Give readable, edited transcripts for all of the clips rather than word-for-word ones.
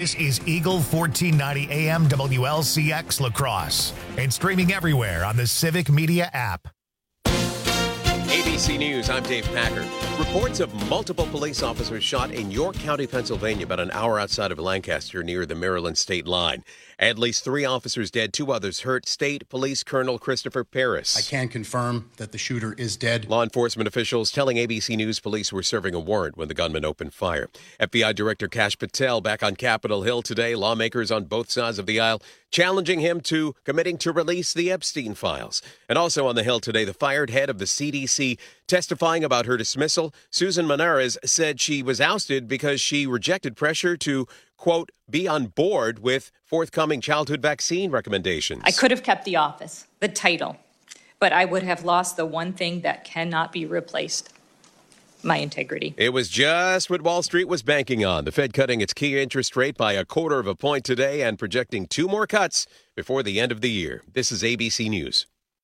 This is Eagle 1490 AM WLCX La Crosse and streaming everywhere on the Civic Media app. ABC News, I'm Dave Packer. Reports of multiple police officers shot in York County, Pennsylvania, about an hour outside of Lancaster near the Maryland state line. At least 3 officers dead, 2 others hurt. State Police Colonel Christopher Paris. I can confirm that the shooter is dead. Law enforcement officials telling ABC News police were serving a warrant when the gunman opened fire. FBI Director Kash Patel back on Capitol Hill today. Lawmakers on both sides of the aisle challenging him to committing to release the Epstein files. And also on the Hill today, the fired head of the CDC testifying about her dismissal. Susan Menares said she was ousted because she rejected pressure to, quote, be on board with forthcoming childhood vaccine recommendations. I could have kept the office, the title, but I would have lost the one thing that cannot be replaced, my integrity. It was just what Wall Street was banking on. The Fed cutting its key interest rate by 1/4 point today and projecting 2 more cuts before the end of the year. This is ABC News.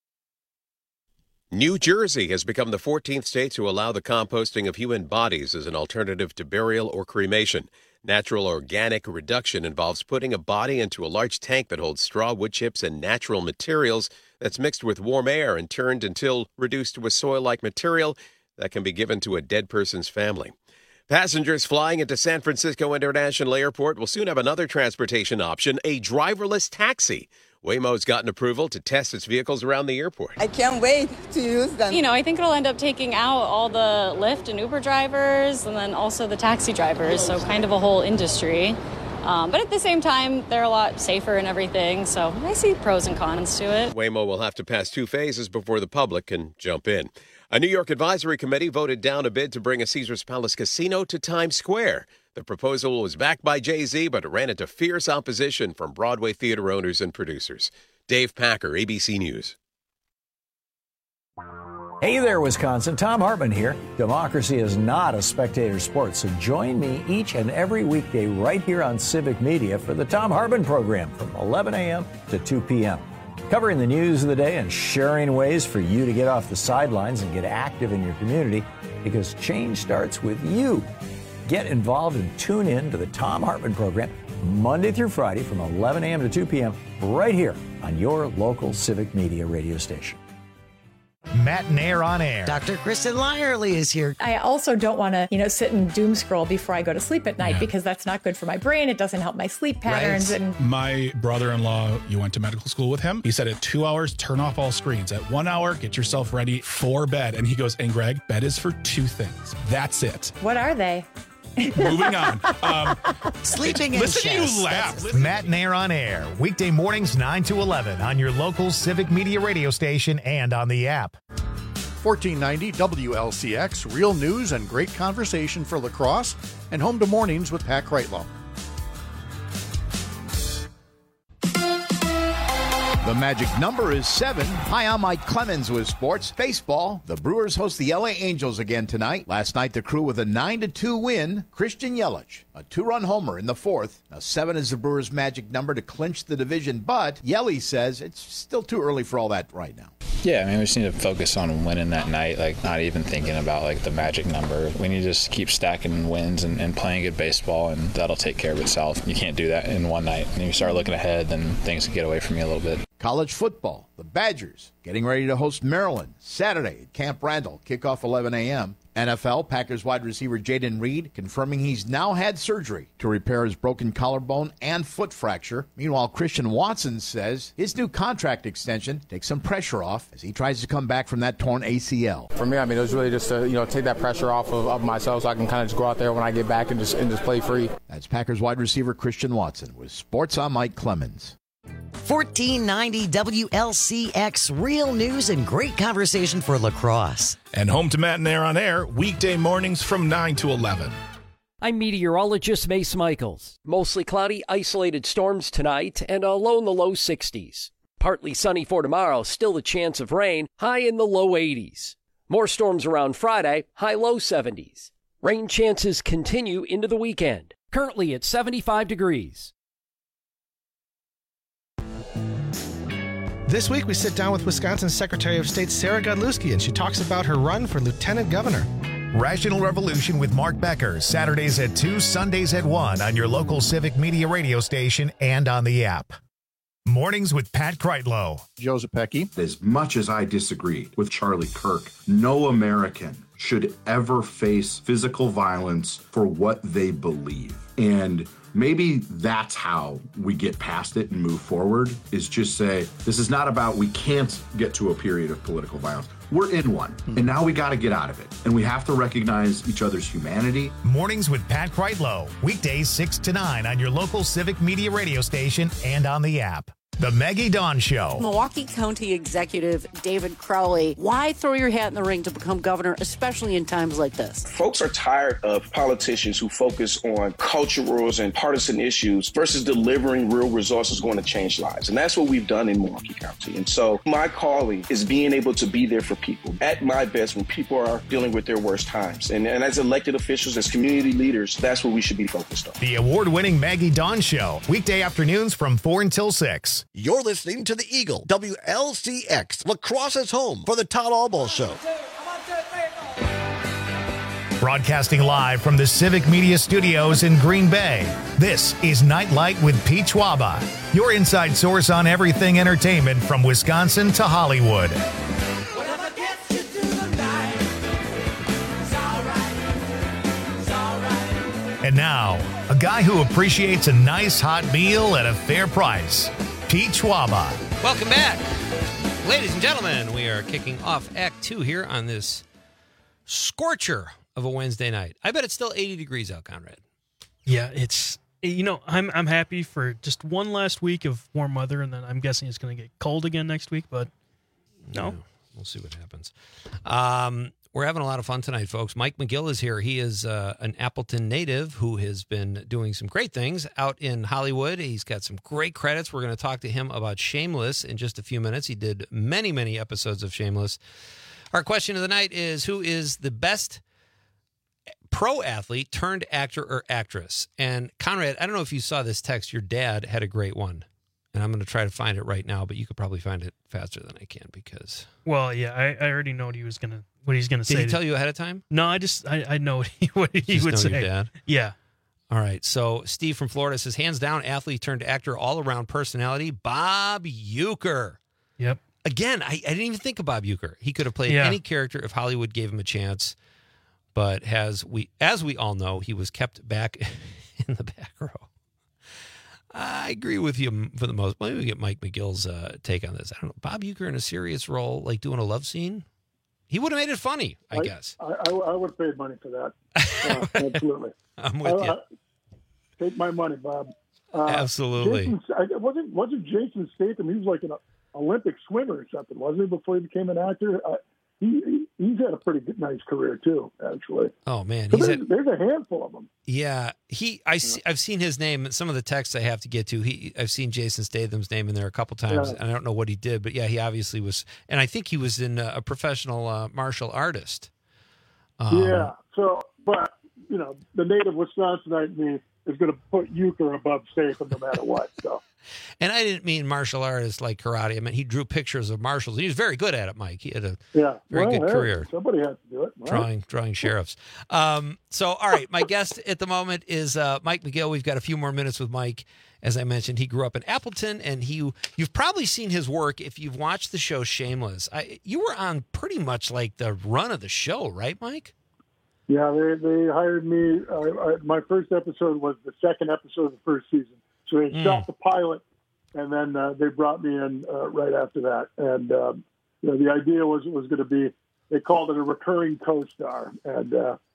New Jersey has become the 14th state to allow the composting of human bodies as an alternative to burial or cremation. Natural organic reduction involves putting a body into a large tank that holds straw, wood chips, and natural materials that's mixed with warm air and turned until reduced to a soil-like material that can be given to a dead person's family. Passengers flying into San Francisco International Airport will soon have another transportation option, a driverless taxi. Waymo's gotten approval to test its vehicles around the airport. I can't wait to use them. I think it'll end up taking out all the Lyft and Uber drivers and then also the taxi drivers, so kind of a whole industry. But at the same time, they're a lot safer and everything, so I see pros and cons to it. Waymo will have to pass 2 phases before the public can jump in. A New York advisory committee voted down a bid to bring a Caesars Palace casino to Times Square. The proposal was backed by Jay-Z, but it ran into fierce opposition from Broadway theater owners and producers. Dave Packer, ABC News. Hey there, Wisconsin. Tom Hartman here. Democracy is not a spectator sport, so join me each and every weekday right here on Civic Media for the Tom Hartman program from 11 a.m. to 2 p.m. Covering the news of the day and sharing ways for you to get off the sidelines and get active in your community, because change starts with you. Get involved and tune in to the Tom Hartman program Monday through Friday from 11 a.m. to 2 p.m. right here on your local Civic Media radio station. Matt Nair on air. Dr. Kristen Lyerly is here. I also don't want to, sit and doom scroll before I go to sleep at night because that's not good for my brain. It doesn't help my sleep patterns. Right. And my brother-in-law, you went to medical school with him. He said at 2 hours, turn off all screens. At 1 hour, get yourself ready for bed. And he goes, and Greg, bed is for 2 things. That's it. What are they? Moving on. Sleeping in Listen chest. to you laugh. Matt Nair on air. Weekday mornings 9 to 11 on your local Civic Media radio station and on the app. 1490 WLCX, real news and great conversation for La Crosse, and home to mornings with Pat Kreitlow. The magic number is 7. Hi, I'm Mike Clemens with sports. Baseball, the Brewers host the LA Angels again tonight. Last night, the Crew with a 9-2 win. Christian Yelich, a 2-run homer in the 4th. Now, 7 is the Brewers' magic number to clinch the division, but Yelly says it's still too early for all that right now. Yeah, we just need to focus on winning that night, not even thinking about, the magic number. We need to just keep stacking wins and playing good baseball, and that'll take care of itself. You can't do that in one night. And if you start looking ahead, then things can get away from you a little bit. College football, the Badgers getting ready to host Maryland Saturday at Camp Randall, kickoff 11 a.m. NFL, Packers wide receiver Jaden Reed confirming he's now had surgery to repair his broken collarbone and foot fracture. Meanwhile, Christian Watson says his new contract extension takes some pressure off as he tries to come back from that torn ACL. For me, it was really just to take that pressure off of myself so I can kind of just go out there when I get back and just play free. That's Packers wide receiver Christian Watson with Sports on Mike Clemens. 1490 WLCX, real news and great conversation for La Crosse. And home to Matt Nair on air, weekday mornings from 9 to 11. I'm meteorologist Mace Michaels. Mostly cloudy, isolated storms tonight, and a low in the low 60s. Partly sunny for tomorrow, still a chance of rain, high in the low 80s. More storms around Friday, high low 70s. Rain chances continue into the weekend. Currently at 75 degrees. This week, we sit down with Wisconsin Secretary of State Sarah Godlewski, and she talks about her run for lieutenant governor. Rational Revolution with Mark Becker, Saturdays at 2, Sundays at 1 on your local Civic Media radio station and on the app. Mornings with Pat Kreitlow. Joe Zepecki. As much as I disagree with Charlie Kirk, no American should ever face physical violence for what they believe. And maybe that's how we get past it and move forward, is just say, this is not about we can't get to a period of political violence. We're in one, and now we got to get out of it. And we have to recognize each other's humanity. Mornings with Pat Kreitlow, weekdays 6 to 9 on your local Civic Media radio station and on the app. The Maggie Dawn Show. Milwaukee County Executive David Crowley, why throw your hat in the ring to become governor, especially in times like this? Folks are tired of politicians who focus on culturals and partisan issues versus delivering real results that's going to change lives. And that's what we've done in Milwaukee County. And so my calling is being able to be there for people at my best when people are dealing with their worst times. And as elected officials, as community leaders, that's what we should be focused on. The award-winning Maggie Dawn Show, weekday afternoons from 4 until 6. You're listening to the Eagle, WLCX, La Crosse's home for the Todd Albaugh Show. Broadcasting live from the Civic Media Studios in Green Bay, this is Nightlight with Pete Schwaba, your inside source on everything entertainment from Wisconsin to Hollywood. And now, a guy who appreciates a nice hot meal at a fair price, Pete Schwaba. Welcome back. Ladies and gentlemen, we are kicking off Act 2 here on this scorcher of a Wednesday night. I bet it's still 80 degrees out, Conrad. Yeah, it's, I'm happy for just one last week of warm weather, and then I'm guessing it's going to get cold again next week, but no. Yeah, we'll see what happens. We're having a lot of fun tonight, folks. Mike McGill is here. He is an Appleton native who has been doing some great things out in Hollywood. He's got some great credits. We're going to talk to him about Shameless in just a few minutes. He did many, many episodes of Shameless. Our question of the night is, who is the best pro athlete turned actor or actress? And Conrad, I don't know if you saw this text. Your dad had a great one. And I'm going to try to find it right now, but you could probably find it faster than I can because... Well, yeah, I already know what he's going to say. Did he tell you ahead of time? No, I know what he would say. Your dad? Yeah. All right. So Steve from Florida says, hands down, athlete turned actor, all-around personality, Bob Uecker. Yep. Again, I didn't even think of Bob Uecker. He could have played any character if Hollywood gave him a chance. But as we all know, he was kept back in the back row. I agree with you for the most. Maybe we get Mike McGill's take on this. I don't know. Bob Uecker in a serious role, like doing a love scene, he would have made it funny, I guess. I would have paid money for that. Absolutely. I'm with you. Take my money, Bob. Absolutely. Wasn't Jason Statham? He was like an Olympic swimmer or something, wasn't he? Before he became an actor. He's had a pretty nice career too, actually. Oh man, so there's a handful of them. Yeah, I've seen his name. Some of the texts I have to get to. I've seen Jason Statham's name in there a couple times, and I don't know what he did, but yeah, he obviously was. And I think he was in a professional martial artist. Yeah. So, but the native Wisconsinite in me is going to put Uecker above Statham no matter what. So. And I didn't mean martial artists like karate. I mean, he drew pictures of marshals. He was very good at it, Mike. He had a very good career. Somebody has to do it. Right? Drawing sheriffs. So, all right, my guest at the moment is Mike McGill. We've got a few more minutes with Mike. As I mentioned, he grew up in Appleton, and you've probably seen his work if you've watched the show Shameless. You were on pretty much like the run of the show, right, Mike? Yeah, they hired me. My first episode was the second episode of the first season. So they shot the pilot, and then they brought me in right after that. And the idea was it was going to be, they called it a recurring co-star. And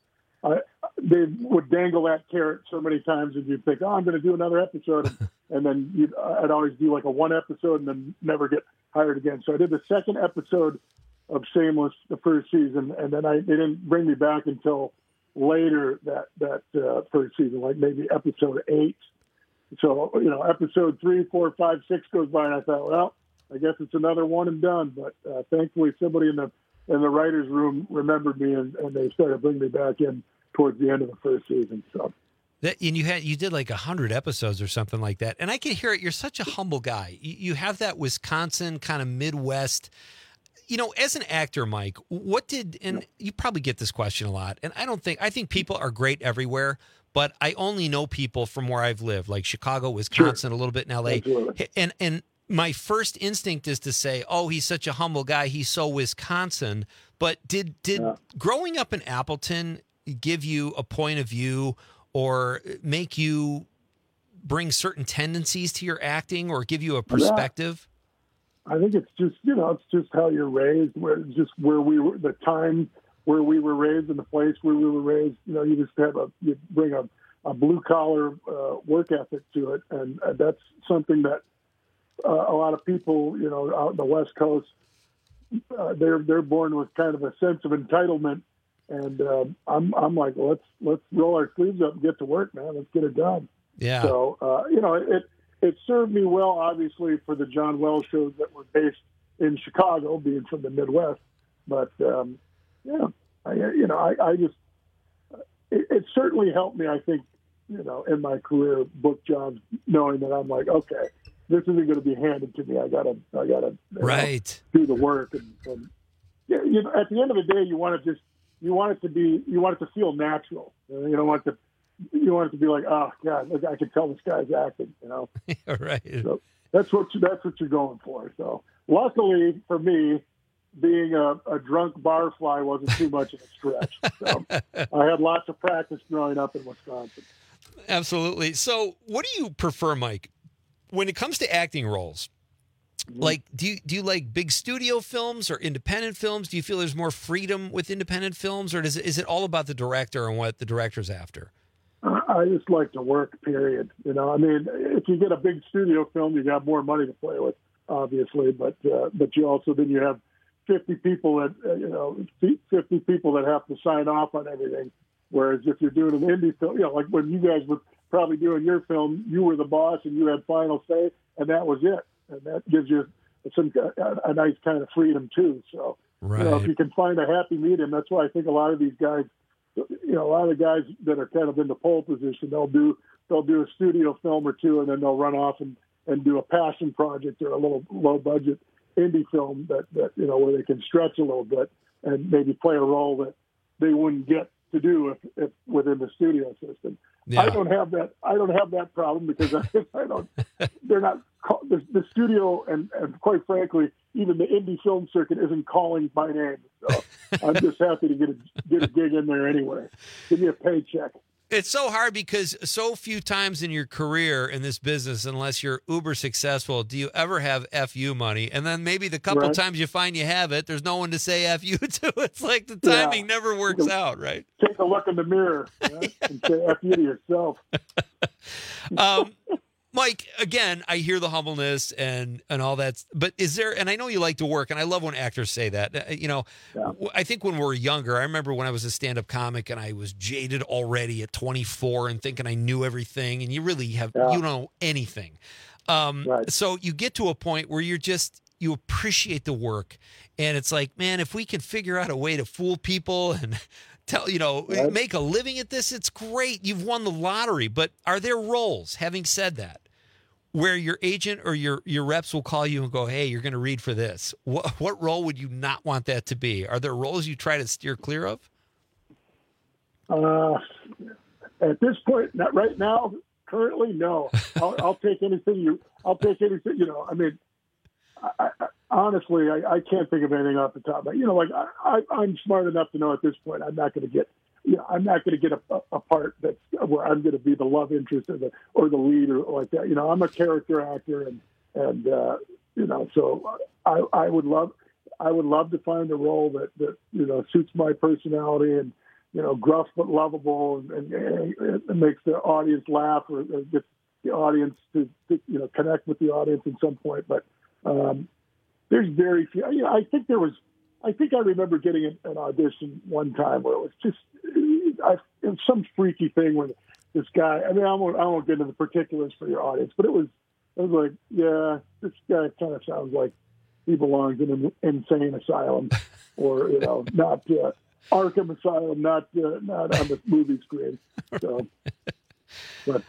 they would dangle that carrot so many times, and you'd think, I'm going to do another episode. And then I'd always do like a one episode and then never get hired again. So I did the second episode of Shameless the first season, and then they didn't bring me back until later that first season, like maybe episode 8. So, episode 3, 4, 5, 6 goes by, and I thought, well, I guess it's another one and done. But thankfully, somebody in the writers' room remembered me, and they started bringing me back in towards the end of the first season. So, and you did like 100 episodes or something like that, and I can hear it. You're such a humble guy. You have that Wisconsin kind of Midwest. as an actor, Mike, and you probably get this question a lot, and I think people are great everywhere, but I only know people from where I've lived, like Chicago, Wisconsin, a little bit in LA. Absolutely. And my first instinct is to say, oh, he's such a humble guy. He's so Wisconsin. But did growing up in Appleton give you a point of view or make you bring certain tendencies to your acting or give you a perspective? I think it's just, it's just how you're raised, where we were, the time where we were raised and the place where we were raised. You just you bring a blue collar work ethic to it. And that's something that a lot of people, out in the West Coast, they're born with kind of a sense of entitlement. And I'm like, well, let's roll our sleeves up and get to work, man. Let's get it done. Yeah. So, it served me well, obviously, for the John Wells shows that were based in Chicago, being from the Midwest. But, it certainly helped me, I think, in my career, book jobs, knowing that I'm like, okay, this isn't going to be handed to me. I gotta do the work. And at the end of the day, you want it to feel natural. You don't want it to be like, oh God, look, I can tell this guy's acting. Right. So that's what you're going for. So luckily for me, being a drunk barfly wasn't too much of a stretch. So I had lots of practice growing up in Wisconsin. Absolutely. So what do you prefer, Mike, when it comes to acting roles? Like, do you like big studio films or independent films? Do you feel there's more freedom with independent films, or is it all about the director and what the director's after? I just like to work, period. If you get a big studio film, you got more money to play with, obviously, but you also, then you have 50 people that, 50 people that have to sign off on everything. Whereas if you're doing an indie film, like when you guys were probably doing your film, you were the boss and you had final say, and that was it. And that gives you a nice kind of freedom too. So, if you can find a happy medium, that's why I think a lot of these guys, a lot of the guys that are kind of in the pole position, they'll do a studio film or two, and then they'll run off and do a passion project or a little low budget indie film that where they can stretch a little bit and maybe play a role that they wouldn't get to do if within the studio system. Yeah. I don't have that problem because they're not the studio and quite frankly, even the indie film circuit isn't calling my name. So I'm just happy to get a gig in there anyway. Give me a paycheck. It's so hard because so few times in your career in this business, unless you're uber successful, do you ever have FU money. And then maybe the couple times you find you have it, there's no one to say FU to. It's like the timing never works out, right? Take a look in the mirror and say FU to yourself. Mike, again, I hear the humbleness and all that, but is there, and I know you like to work, and I love when actors say that, I think when we were younger, I remember when I was a stand-up comic and I was jaded already at 24 and thinking I knew everything, and you really you don't know anything. So you get to a point where you appreciate the work, and it's like, man, if we can figure out a way to fool people and make a living at this, it's great. You've won the lottery. But are there roles, having said that, where your agent or your reps will call you and go, hey, you're going to read for this? What role would you not want that to be? Are there roles you try to steer clear of? At this point, not right now, currently, no. I'll take anything honestly, I can't think of anything off the top. But I'm smart enough to know at this point I'm not going to get a part that's where I'm going to be the love interest or the lead or like that. I'm a character actor, and so I would love to find a role that suits my personality and gruff but lovable and makes the audience laugh or gets the audience to connect with the audience at some point, but. There's very few. I think I remember getting an audition one time where it was just it was some freaky thing where this guy. I won't get into the particulars for your audience, but it was like, yeah, this guy kind of sounds like he belongs in an insane asylum, or not Arkham Asylum, not on the movie screen. So, but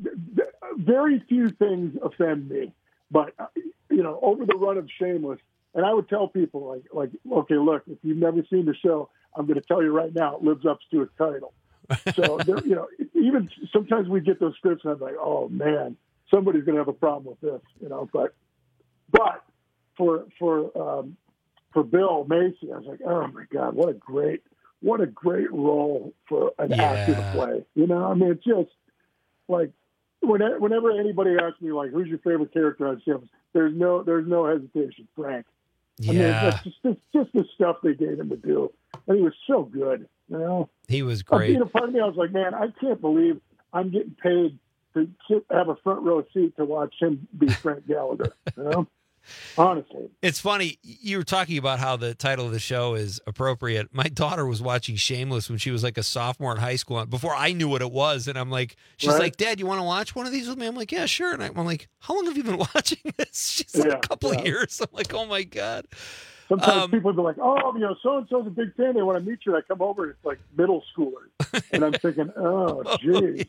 very few things offend me. But, over the run of Shameless, And I would tell people like, okay, look, if you've never seen the show, I'm going to tell you right now, it lives up to its title. So, even sometimes we get those scripts and I'm like, oh man, somebody's going to have a problem with this, but for Bill Macy, I was like, oh my God, what a great role for an actor to play. It's just like, whenever anybody asks me like, who's your favorite character on Simpsons, there's no hesitation. Frank. Yeah. It's just the stuff they gave him to do, and he was so good. He was great. Part of me, I was like, man, I can't believe I'm getting paid to have a front row seat to watch him be Frank Gallagher. Honestly, it's funny. You were talking about how the title of the show is appropriate. My daughter was watching Shameless when she was like a sophomore in high school before I knew what it was. And I'm like, she's like, Dad, you want to watch one of these with me? I'm like, yeah, sure. And I'm like, how long have you been watching this? She's like, a couple of years. I'm like, oh my God. Sometimes people be like, oh, so-and-so's a big fan. They want to meet you. And I come over and it's like middle schoolers. And I'm thinking, oh, geez.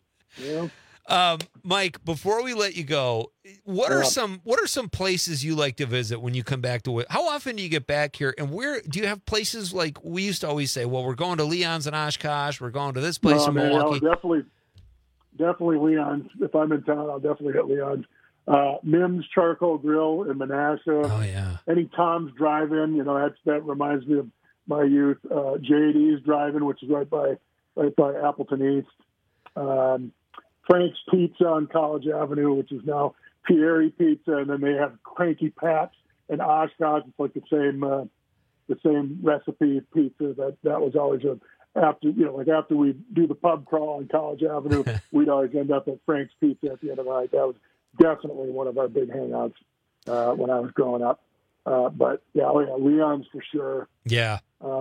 Mike, before we let you go, what are some places you like to visit when you come back to? How often do you get back here, and where do you have places like we used to always say? Well, we're going to Leon's in Oshkosh. We're going to this place in Milwaukee. Definitely Leon's. If I'm in town, I'll definitely hit Leon's. Mim's Charcoal Grill in Manassas. Oh yeah. Any Tom's Drive-In, that reminds me of my youth. JD's Drive-In, which is right by Appleton East. Frank's Pizza on College Avenue, which is now Pieri Pizza, and then they have Cranky Pat's and Oshkosh. It's like the same recipe pizza. That was always after we do the pub crawl on College Avenue, we'd always end up at Frank's Pizza at the end of the night. That was definitely one of our big hangouts when I was growing up. But Leon's for sure. Yeah.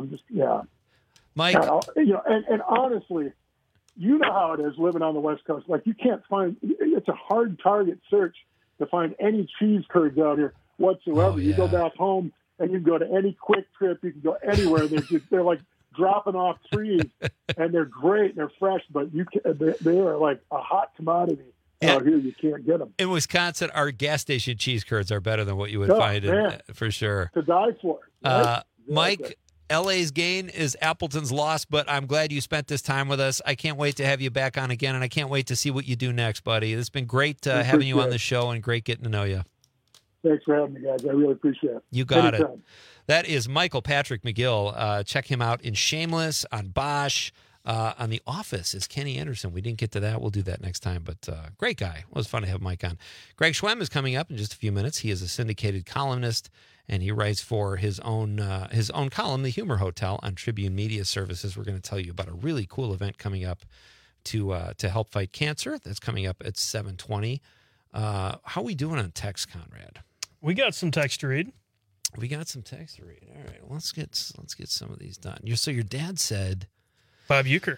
Mike. And honestly, you know how it is living on the West Coast. Like, you can't find – it's a hard target search to find any cheese curds out here whatsoever. You go back home and you can go to any Quick Trip. You can go anywhere. They're like dropping off trees, and they're great. They're fresh, but they are like a hot commodity out here. You can't get them. In Wisconsin, our gas station cheese curds are better than what you would find for sure. To die for. Right? Mike – LA's gain is Appleton's loss, but I'm glad you spent this time with us. I can't wait to have you back on again, and I can't wait to see what you do next, buddy. It's been great having you on the show and great getting to know you. Thanks for having me, guys. I really appreciate it. You got it. That is Michael Patrick McGill. Check him out in Shameless, on Bosch, on The Office is Kenny Anderson. We didn't get to that. We'll do that next time, but great guy. It was fun to have Mike on. Greg Schwem is coming up in just a few minutes. He is a syndicated columnist, and he writes for his own column, The Humor Hotel, on Tribune Media Services. We're going to tell you about a really cool event coming up to help fight cancer. That's coming up at 7:20. How are we doing on text, Conrad? We got some text to read. All right, let's get some of these done. So your dad said Bob Uecker,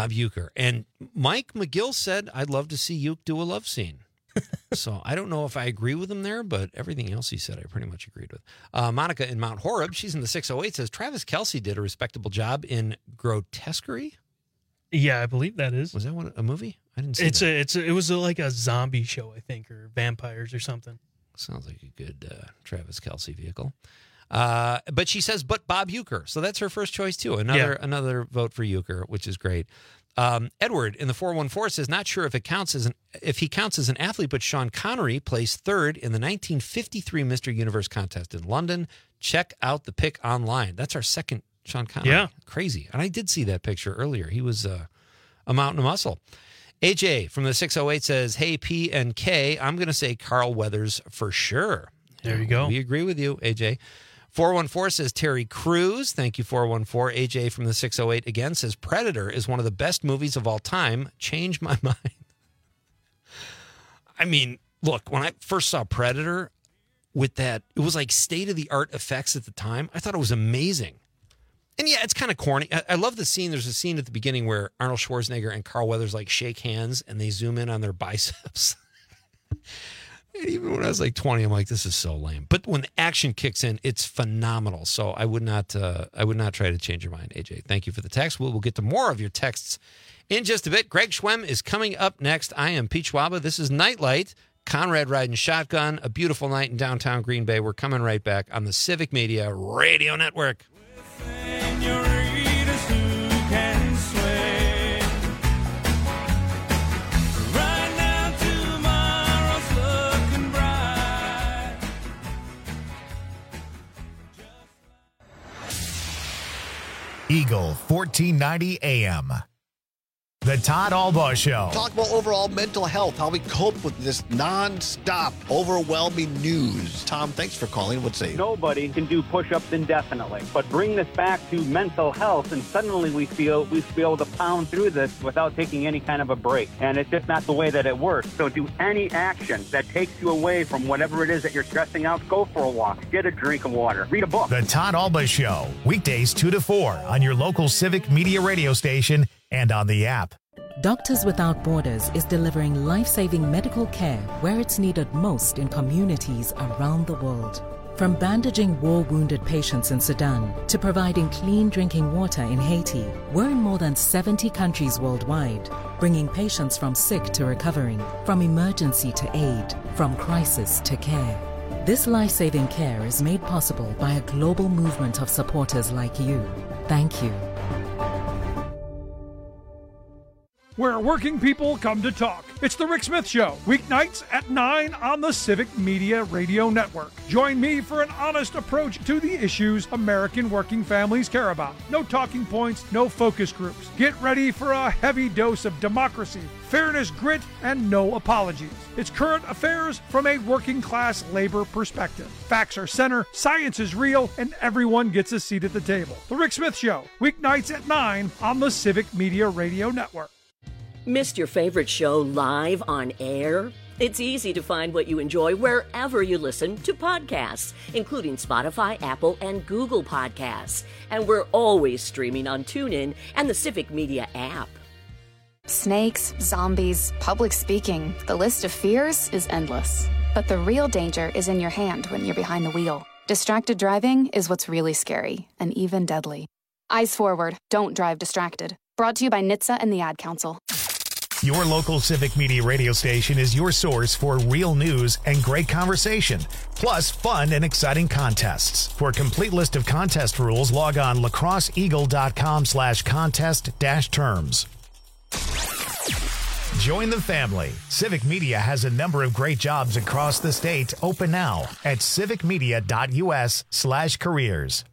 and Mike McGill said, "I'd love to see Uke do a love scene." So I don't know if I agree with him there, but everything else he said I pretty much agreed with. Monica in Mount Horeb, she's in the 608, says Travis Kelce did a respectable job in Grotesquerie. Yeah, I believe that is. Was that a movie? I didn't see that. It was like a zombie show, I think, or vampires or something. Sounds like a good Travis Kelce vehicle. But she says, but Bob Uecker. So that's her first choice, too. Another vote for Uecker, which is great. Edward in the 414 says, not sure if he counts as an athlete, but Sean Connery placed third in the 1953 Mr. Universe contest in London. Check out the pic online. That's our second Sean Connery. Yeah. Crazy. And I did see that picture earlier. He was a mountain of muscle. AJ from the 608 says, hey, P and K, I'm going to say Carl Weathers for sure. There you go. We agree with you, AJ. 414 says Terry Crews. Thank you, 414. AJ from the 608 again says Predator is one of the best movies of all time. Changed my mind. I mean, look, when I first saw Predator with that, it was like state-of-the-art effects at the time. I thought it was amazing. And yeah, it's kind of corny. I love the scene. There's a scene at the beginning where Arnold Schwarzenegger and Carl Weathers like shake hands and they zoom in on their biceps. And even when I was like 20, I'm like, this is so lame. But when the action kicks in, it's phenomenal. So I would not try to change your mind, AJ. Thank you for the text. We'll get to more of your texts in just a bit. Greg Schwem is coming up next. I am Pete Schwaba. This is Nightlight. Conrad riding shotgun, a beautiful night in downtown Green Bay. We're coming right back on the Civic Media Radio Network. Eagle 1490 AM. The Todd Albaugh Show. Talk about overall mental health, how we cope with this nonstop, overwhelming news. Tom, thanks for calling. What's say? Nobody can do push-ups indefinitely, but bring this back to mental health, and suddenly we feel we should be able to pound through this without taking any kind of a break. And it's just not the way that it works. So do any action that takes you away from whatever it is that you're stressing out. Go for a walk, get a drink of water, read a book. The Todd Albaugh Show, weekdays 2 to 4 on your local Civic Media radio station and on the app. Doctors Without Borders is delivering life-saving medical care where it's needed most in communities around the world. From bandaging war-wounded patients in Sudan to providing clean drinking water in Haiti, we're in more than 70 countries worldwide, bringing patients from sick to recovering, from emergency to aid, from crisis to care. This life-saving care is made possible by a global movement of supporters like you. Thank you. Where working people come to talk. It's the Rick Smith Show, weeknights at 9 on the Civic Media Radio Network. Join me for an honest approach to the issues American working families care about. No talking points, no focus groups. Get ready for a heavy dose of democracy, fairness, grit, and no apologies. It's current affairs from a working class labor perspective. Facts are center, science is real, and everyone gets a seat at the table. The Rick Smith Show, weeknights at 9 on the Civic Media Radio Network. Missed your favorite show live on air? It's easy to find what you enjoy wherever you listen to podcasts, including Spotify, Apple, and Google Podcasts. And we're always streaming on TuneIn and the Civic Media app. Snakes, zombies, public speaking. The list of fears is endless. But the real danger is in your hand when you're behind the wheel. Distracted driving is what's really scary and even deadly. Eyes forward. Don't drive distracted. Brought to you by NHTSA and the Ad Council. Your local Civic Media radio station is your source for real news and great conversation, plus fun and exciting contests. For a complete list of contest rules, log on lacrosseeagle.com/contest-terms. Join the family. Civic Media has a number of great jobs across the state open now at civicmedia.us/careers.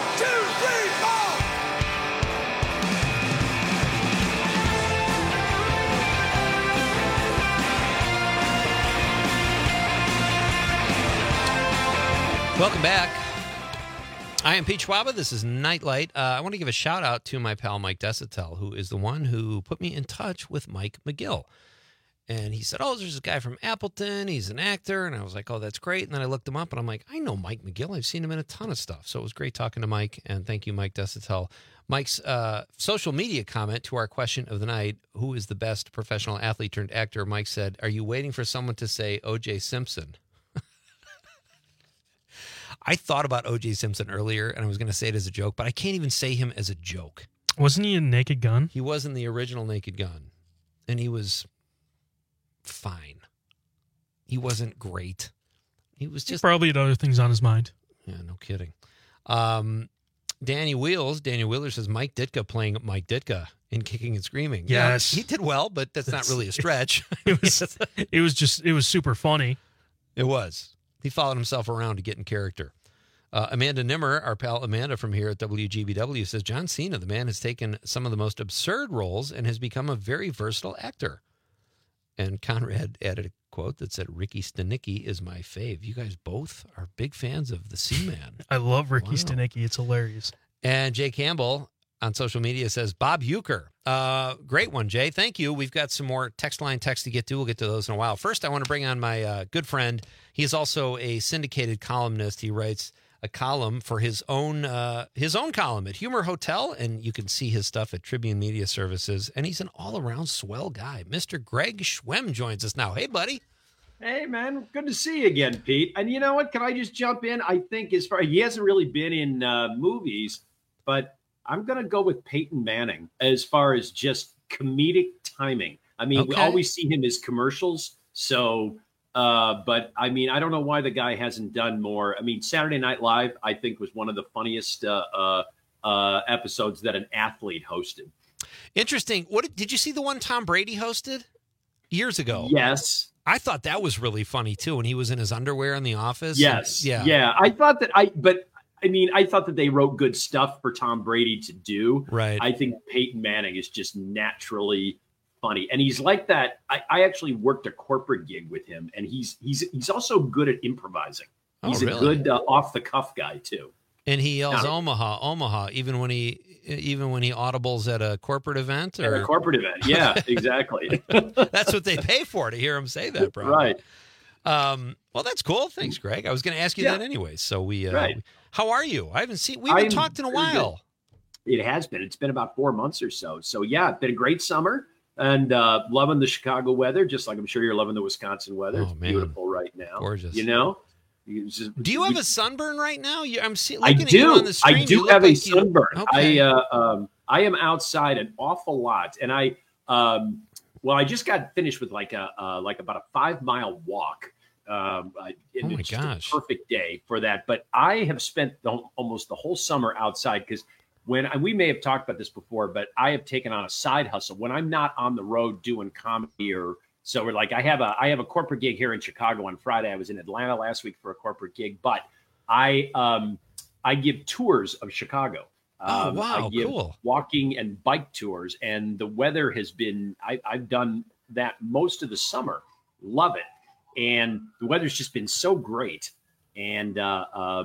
Welcome back. I am Pete Schwaba. This is Nightlight. I want to give a shout out to my pal Mike Desitel, who is the one who put me in touch with Mike McGill. And he said, there's this guy from Appleton. He's an actor. And I was like, that's great. And then I looked him up and I'm like, I know Mike McGill. I've seen him in a ton of stuff. So it was great talking to Mike. And thank you, Mike Desitel. Mike's social media comment to our question of the night, who is the best professional athlete turned actor? Mike said, are you waiting for someone to say O.J. Simpson? I thought about O.J. Simpson earlier, and I was going to say it as a joke, but I can't even say him as a joke. Wasn't he in Naked Gun? He was in the original Naked Gun, and he was fine. He wasn't great. He was just... He probably had other things on his mind. Yeah, no kidding. Danny Wheeler says Mike Ditka playing Mike Ditka in Kicking and Screaming. Yes. Yeah, he did well, but that's not really a stretch. It was super funny. It was. He followed himself around to get in character. Amanda Nimmer, our pal Amanda from here at WGBW, says John Cena, the man, has taken some of the most absurd roles and has become a very versatile actor. And Conrad added a quote that said, Ricky Stenicki is my fave. You guys both are big fans of the Seaman. I love Ricky Stenicki. It's hilarious. And Jay Campbell on social media says, Bob Uecker. Great one, Jay. Thank you. We've got some more text to get to. We'll get to those in a while. First, I want to bring on my good friend. He is also a syndicated columnist. He writes a column for his own column at Humor Hotel, and you can see his stuff at Tribune Media Services. And he's an all-around swell guy. Mr. Greg Schwem joins us now. Hey, buddy. Hey, man. Good to see you again, Pete. And you know what? Can I just jump in? I think he hasn't really been in movies, but I'm going to go with Peyton Manning as far as just comedic timing. I mean, we always see him as commercials. So But I mean, I don't know why the guy hasn't done more. I mean, Saturday Night Live, I think, was one of the funniest episodes that an athlete hosted. Interesting. What did you see the one Tom Brady hosted years ago? Yes. I thought that was really funny too when he was in his underwear in the office. Yes. Yeah. Yeah. I thought that they wrote good stuff for Tom Brady to do. Right. I think Peyton Manning is just naturally funny. And he's like that. I actually worked a corporate gig with him, and he's also good at improvising. He's really? a good off the cuff guy too. And he yells Omaha, even when he audibles at a corporate event. At a corporate event, yeah, exactly. That's what they pay for, to hear him say that, probably. Right. Well, that's cool. Thanks, Greg. I was going to ask you that anyway. So right. How are you? I haven't seen. We haven't talked in a while. It has been. It's been about 4 months or so. So yeah, it's been a great summer, and loving the Chicago weather, just like I'm sure you're loving the Wisconsin weather. It's beautiful right now. Gorgeous. You know. Do you have a sunburn right now? I'm looking I at you on do. the screen. I do have a sunburn. Okay. I am outside an awful lot, and I just got finished with like about a 5-mile walk. It's just a perfect day for that. But I have spent almost the whole summer outside because we may have talked about this before, but I have taken on a side hustle when I'm not on the road doing comedy or. So we're like, I have a corporate gig here in Chicago on Friday. I was in Atlanta last week for a corporate gig, but I give tours of Chicago. Wow, I give cool. walking and bike tours, and the weather has been. I've done that most of the summer. Love it, and the weather's just been so great. And I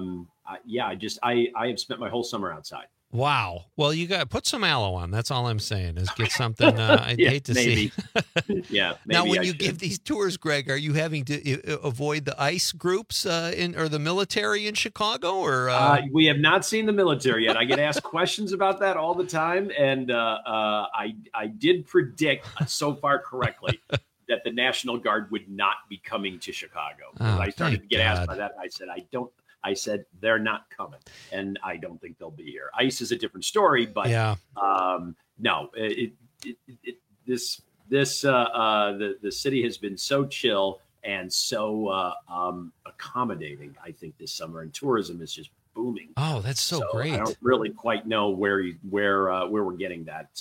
have spent my whole summer outside. Wow. Well, you got to put some aloe on. That's all I'm saying is get something I'd hate to see. Yeah. Now, when you give these tours, Greg, are you having to avoid the ICE groups or the military in Chicago? Or we have not seen the military yet. I get asked questions about that all the time. And I did predict so far correctly that the National Guard would not be coming to Chicago. I started to get asked by that. And I said, they're not coming, and I don't think they'll be here. ICE is a different story, but no, the city has been so chill and so accommodating, I think, this summer, and tourism is just booming. Oh, that's so great. I don't really quite know where we're getting that,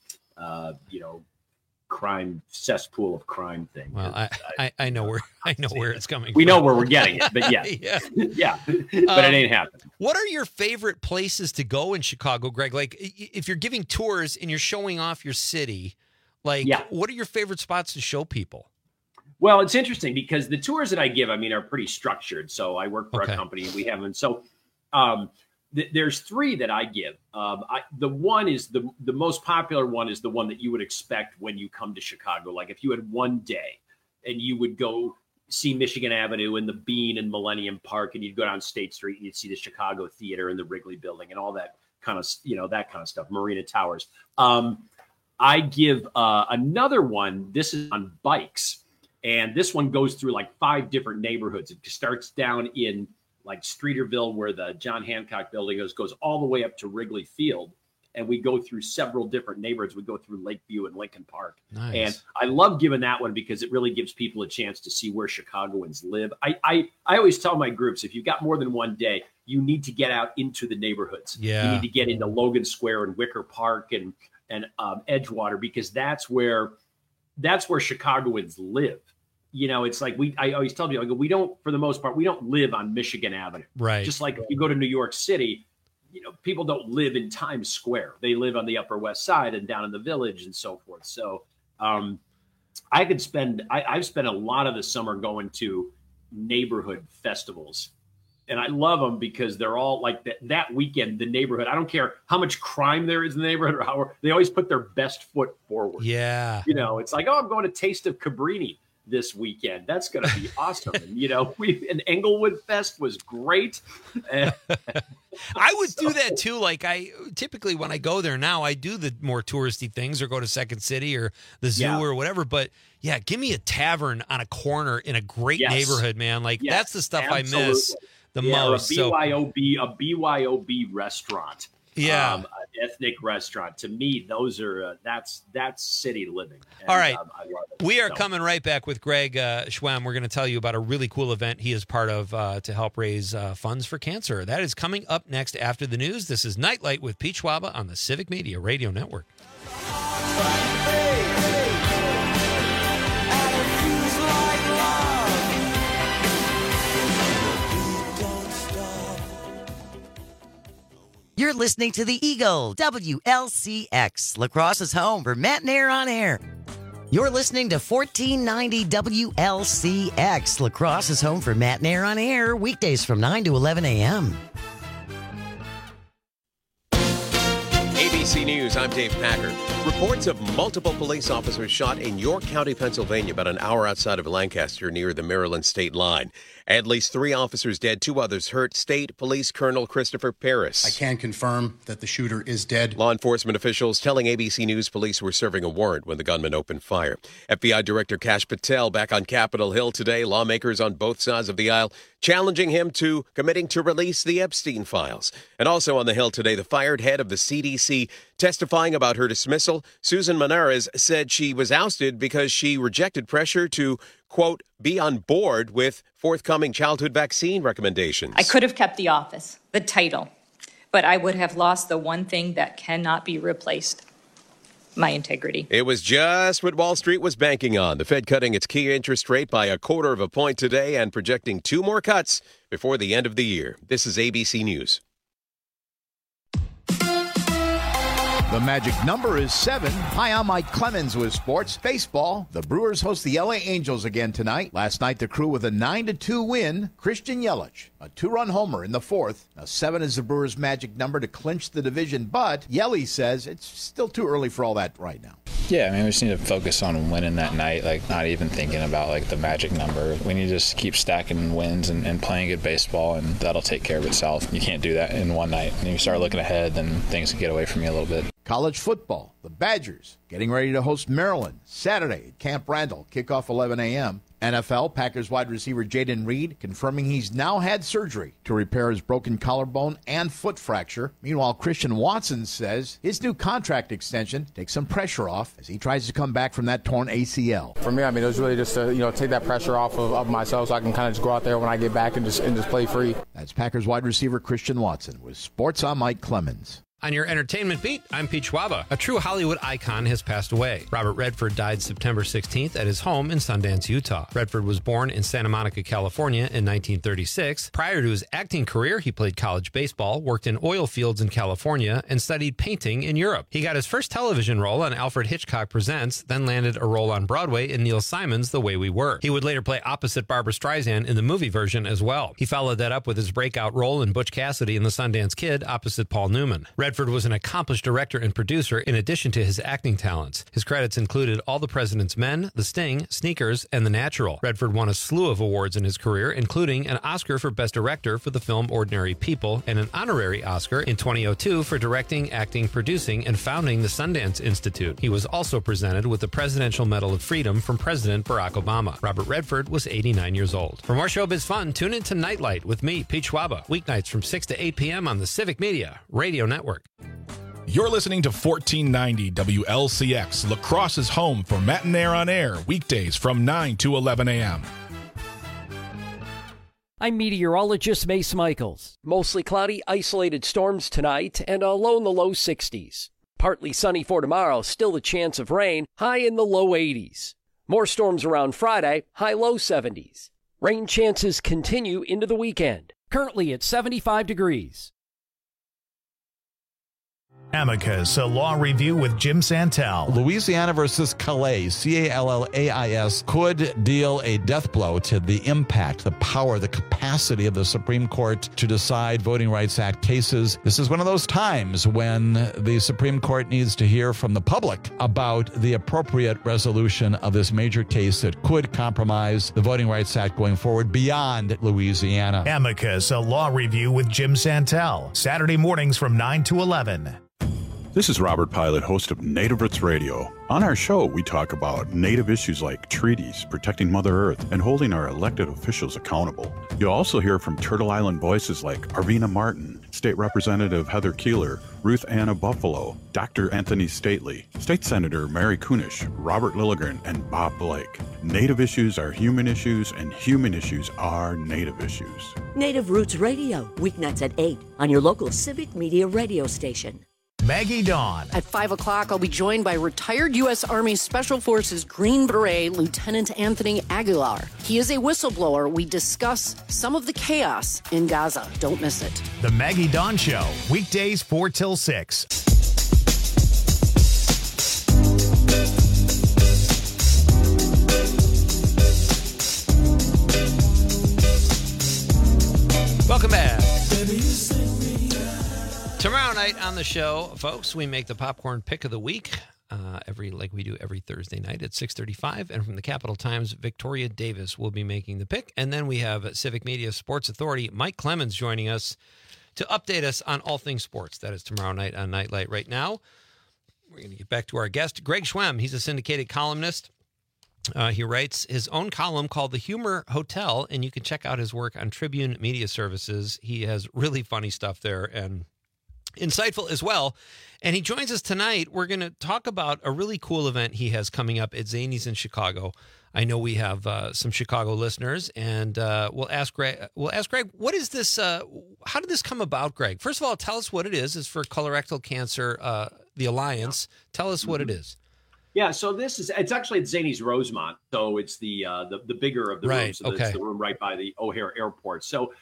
crime cesspool of crime thing. Well, I know where it's coming. We from. know where we're getting it, but yeah, but it ain't happening. What are your favorite places to go in Chicago, Greg? Like, if you're giving tours and you're showing off your city, what are your favorite spots to show people? Well, it's interesting because the tours that I give, are pretty structured. So I work for a company, and we have them. So there's 3 that I give. The one is the most popular one is the one that you would expect when you come to Chicago. Like if you had one day and you would go see Michigan Avenue and the Bean and Millennium Park, and you'd go down State Street and you'd see the Chicago Theater and the Wrigley Building and all that kind of, that kind of stuff, Marina Towers. I give another one. This is on bikes. And this one goes through like 5 different neighborhoods. It starts down in like Streeterville, where the John Hancock building goes all the way up to Wrigley Field. And we go through several different neighborhoods. We go through Lakeview and Lincoln Park. Nice. And I love giving that one because it really gives people a chance to see where Chicagoans live. I always tell my groups, if you've got more than one day, you need to get out into the neighborhoods. Yeah. You need to get into Logan Square and Wicker Park and Edgewater, because that's where Chicagoans live. It's like I always tell people, we don't, for the most part, we don't live on Michigan Avenue. Right. Just like if you go to New York City, people don't live in Times Square. They live on the Upper West Side and down in the Village and so forth. So I've spent a lot of the summer going to neighborhood festivals. And I love them because they're all like that weekend, the neighborhood. I don't care how much crime there is in the neighborhood or they always put their best foot forward. Yeah. It's like, I'm going to Taste of Cabrini this weekend. That's going to be awesome. And an Englewood Fest was great. I would do that too. Like I typically, when I go there now, I do the more touristy things or go to Second City or the zoo or whatever. But yeah, give me a tavern on a corner in a great neighborhood, man. Like that's the stuff I miss the most. Or a BYOB restaurant. Yeah. ethnic restaurant. To me, those are that's city living. And, all right. I love it. We are coming right back with Greg Schwemm. We're going to tell you about a really cool event he is part of to help raise funds for cancer. That is coming up next after the news. This is Nightlight with Pete Schwaba on the Civic Media Radio Network. You're listening to the Eagle, WLCX, La Crosse's home for Matt and Air on Air. You're listening to 1490 WLCX, La Crosse's home for Matt and Air on Air, weekdays from 9 to 11 a.m. ABC News, I'm Dave Packard. Reports of multiple police officers shot in York County, Pennsylvania, about an hour outside of Lancaster near the Maryland state line. At least 3 officers dead, 2 others hurt. State Police Colonel Christopher Paris. I can confirm that the shooter is dead. Law enforcement officials telling ABC News police were serving a warrant when the gunman opened fire. FBI Director Kash Patel back on Capitol Hill today. Lawmakers on both sides of the aisle challenging him to committing to release the Epstein files. And also on the Hill today, the fired head of the CDC testifying about her dismissal. Susan Menares said she was ousted because she rejected pressure to, quote, be on board with forthcoming childhood vaccine recommendations. I could have kept the office, the title, but I would have lost the one thing that cannot be replaced, my integrity. It was just what Wall Street was banking on. The Fed cutting its key interest rate by 1/4 point today and projecting 2 more cuts before the end of the year. This is ABC News. The magic number is 7. Hi, I'm Mike Clemens with sports. Baseball, the Brewers host the LA Angels again tonight. Last night, the Crew with a 9-2 win. Christian Yelich, a 2-run homer in the 4th. Now, 7 is the Brewers' magic number to clinch the division, but Yelich says it's still too early for all that right now. Yeah, I mean, we just need to focus on winning that night, like not even thinking about like the magic number. We need to just keep stacking wins and playing good baseball, and that'll take care of itself. You can't do that in one night. And you start looking ahead, then things can get away from you a little bit. College football, the Badgers getting ready to host Maryland Saturday at Camp Randall, kickoff 11 a.m. NFL, Packers wide receiver Jayden Reed confirming he's now had surgery to repair his broken collarbone and foot fracture. Meanwhile, Christian Watson says his new contract extension takes some pressure off as he tries to come back from that torn ACL. For me, I mean, it was really just to take that pressure off of myself so I can kind of just go out there when I get back and just play free. That's Packers wide receiver Christian Watson with Sports. I'm Mike Clemens. On your entertainment beat, I'm Pete Schwaba. A true Hollywood icon has passed away. Robert Redford died September 16th at his home in Sundance, Utah. Redford was born in Santa Monica, California in 1936. Prior to his acting career, he played college baseball, worked in oil fields in California, and studied painting in Europe. He got his first television role on Alfred Hitchcock Presents, then landed a role on Broadway in Neil Simon's The Way We Were. He would later play opposite Barbra Streisand in the movie version as well. He followed that up with his breakout role in Butch Cassidy in The Sundance Kid opposite Paul Newman. Redford was an accomplished director and producer in addition to his acting talents. His credits included All the President's Men, The Sting, Sneakers, and The Natural. Redford won a slew of awards in his career, including an Oscar for Best Director for the film Ordinary People and an honorary Oscar in 2002 for directing, acting, producing, and founding the Sundance Institute. He was also presented with the Presidential Medal of Freedom from President Barack Obama. Robert Redford was 89 years old. For more showbiz fun, tune in to Nightlight with me, Pete Schwaba, weeknights from 6 to 8 p.m. on the Civic Media Radio Network. You're listening to 1490 WLCX, La Crosse's home for Matt and Air on Air, weekdays from 9 to 11 a.m. I'm meteorologist Mace Michaels. Mostly cloudy, isolated storms tonight, and a low in the low 60s. Partly sunny for tomorrow, still a chance of rain, high in the low 80s. More storms around Friday, high low 70s. Rain chances continue into the weekend. Currently at 75 degrees. Amicus, a law review with Jim Santel. Louisiana versus Calais, Callais, could deal a death blow to the impact, the power, the capacity of the Supreme Court to decide Voting Rights Act cases. This is one of those times when the Supreme Court needs to hear from the public about the appropriate resolution of this major case that could compromise the Voting Rights Act going forward beyond Louisiana. Amicus, a law review with Jim Santel. Saturday mornings from 9 to 11. This is Robert Pilot, host of Native Roots Radio. On our show, we talk about Native issues like treaties, protecting Mother Earth, and holding our elected officials accountable. You'll also hear from Turtle Island voices like Arvina Martin, State Representative Heather Keeler, Ruth Anna Buffalo, Dr. Anthony Stately, State Senator Mary Kunish, Robert Lilligren, and Bob Blake. Native issues are human issues, and human issues are Native issues. Native Roots Radio, weeknights at 8 on your local Civic Media radio station. Maggie Dawn. At 5 o'clock, I'll be joined by retired U.S. Army Special Forces Green Beret Lieutenant Anthony Aguilar. He is a whistleblower. We discuss some of the chaos in Gaza. Don't miss it. The Maggie Dawn Show, weekdays 4 till 6. Welcome back. Tomorrow night on the show, folks, we make the popcorn pick of the week like we do every Thursday night at 6:35. And from the Capital Times, Victoria Davis will be making the pick. And then we have Civic Media Sports Authority, Mike Clemens, joining us to update us on all things sports. That is tomorrow night on Nightlight. Right now, we're going to get back to our guest, Greg Schwemm. He's a syndicated columnist. He writes his own column called The Humor Hotel, and you can check out his work on Tribune Media Services. He has really funny stuff there and insightful as well. And he joins us tonight. We're going to talk about a really cool event he has coming up at Zanies in Chicago. I know we have some Chicago listeners, and we'll ask Greg, what is this? How did this come about, Greg? First of all, tell us what it is. It's for colorectal cancer, the Alliance. Tell us what it is. Yeah, so it's actually at Zanies Rosemont. So it's the bigger of the rooms. So it's the room right by the O'Hare Airport. So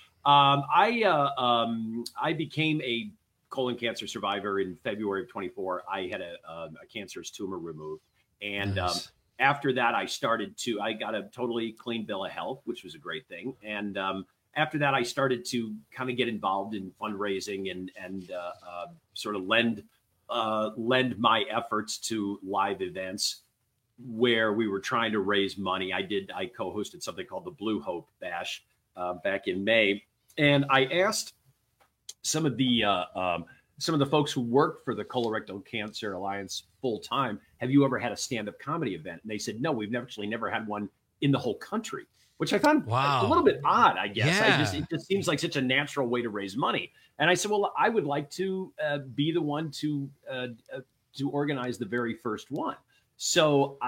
I became a colon cancer survivor in February of 24. I had a cancerous tumor removed. And after that, I got a totally clean bill of health, which was a great thing. And after that, I started to kind of get involved in fundraising and sort of lend my efforts to live events where we were trying to raise money. I co-hosted something called the Blue Hope Bash back in May. And I asked some of the folks who work for the Colorectal Cancer Alliance full time, have you ever had a stand-up comedy event? And they said, no, we've never had one in the whole country, which I found a little bit odd, I guess. Yeah. It just seems like such a natural way to raise money. And I said, well, I would like to be the one to organize the very first one. So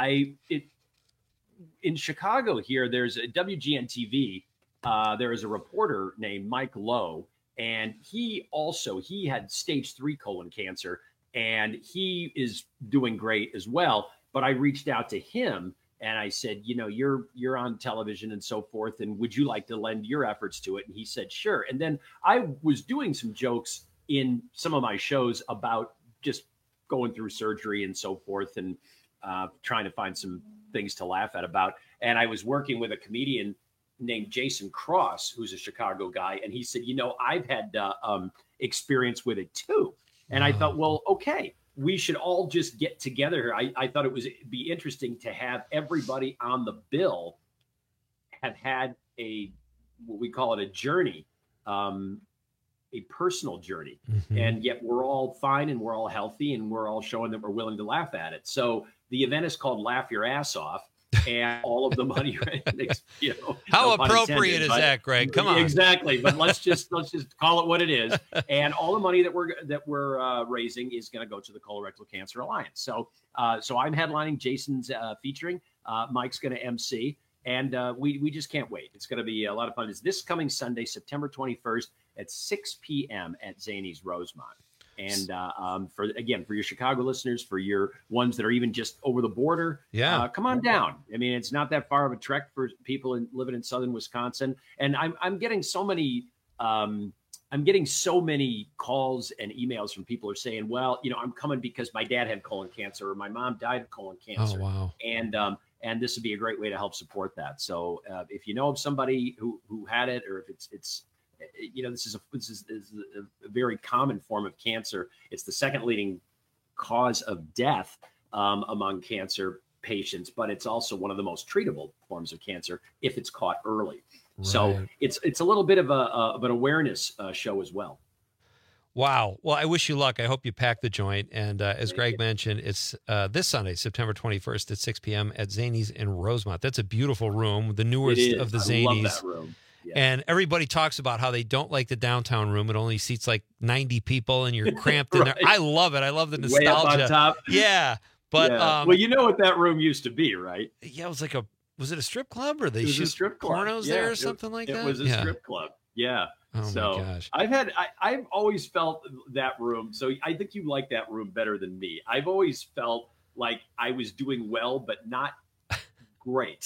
in Chicago here, there's a WGN-TV. There is a reporter named Mike Lowe, and he had stage 3 colon cancer, and he is doing great as well. But I reached out to him and I said, you're on television and so forth, and would you like to lend your efforts to it? And he said, sure. And then I was doing some jokes in some of my shows about just going through surgery and so forth, and trying to find some things to laugh at about. And I was working with a comedian named Jason Cross, who's a Chicago guy. And he said, I've had experience with it too. And I thought, well, okay, we should all just get together here. I thought it'd be interesting to have everybody on the bill have had what we call it a journey, a personal journey. Mm-hmm. And yet we're all fine and we're all healthy and we're all showing that we're willing to laugh at it. So the event is called Laugh Your Ass Off. And all of the money, how appropriate is that, Greg? Come on. Exactly. But let's just call it what it is. And all the money that we're raising is going to go to the Colorectal Cancer Alliance. So I'm headlining. Jason's featuring. Mike's going to MC, and we just can't wait. It's going to be a lot of fun. It's this coming Sunday, September 21st at 6 p.m. at Zanies Rosemont. And for your Chicago listeners, for your ones that are even just over the border, come on down. I mean, it's not that far of a trek for people living in southern Wisconsin. And I'm getting so many calls and emails from people who are saying, well, I'm coming because my dad had colon cancer or my mom died of colon cancer. Oh, wow. And this would be a great way to help support that. So if you know of somebody who had it, or if it's this is a very common form of cancer. It's the second leading cause of death among cancer patients, but it's also one of the most treatable forms of cancer if it's caught early. Right. So it's a little bit of an awareness show as well. Wow. Well, I wish you luck. I hope you pack the joint. And as Greg mentioned, it's this Sunday, September 21st at 6 p.m. at Zanies in Rosemont. That's a beautiful room, the newest of the Zanies. I love that room. And everybody talks about how they don't like the downtown room. It only seats like 90 people and you're cramped in there. I love it. I love the nostalgia. Way up on top. Yeah. But well, you know what that room used to be, right? Yeah, it was like was it a strip club or they shoot a strip club. Pornos there or something like that? It was a strip club. Yeah. Oh so my gosh. I've always felt that room. So I think you like that room better than me. I've always felt like I was doing well, but not great.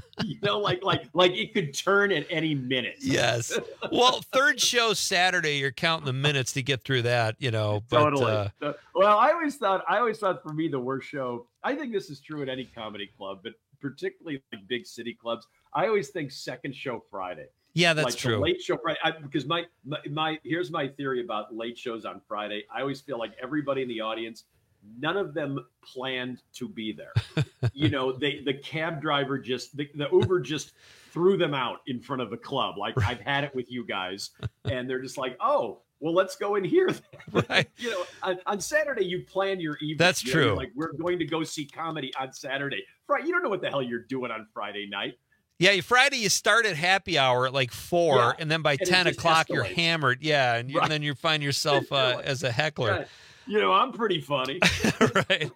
like it could turn at any minute. Yes. Well, third show Saturday, you're counting the minutes to get through that, But, totally. Well, I always thought for me the worst show. I think this is true at any comedy club, but particularly like big city clubs. I always think second show Friday. Yeah, that's like true. The late show Friday, because my here's my theory about late shows on Friday. I always feel like everybody in the audience, none of them planned to be there. The cab driver the Uber just threw them out in front of the club. Like, I've had it with you guys, and they're just like, oh, well, let's go in here. Right. On Saturday you plan your evening. That's true. Like, we're going to go see comedy on Saturday. Friday, you don't know what the hell you're doing on Friday night. Yeah, Friday you start at happy hour at like 4, and then by 10 o'clock you're hammered. Yeah, and then you find yourself as a heckler. Yeah. I'm pretty funny. Right.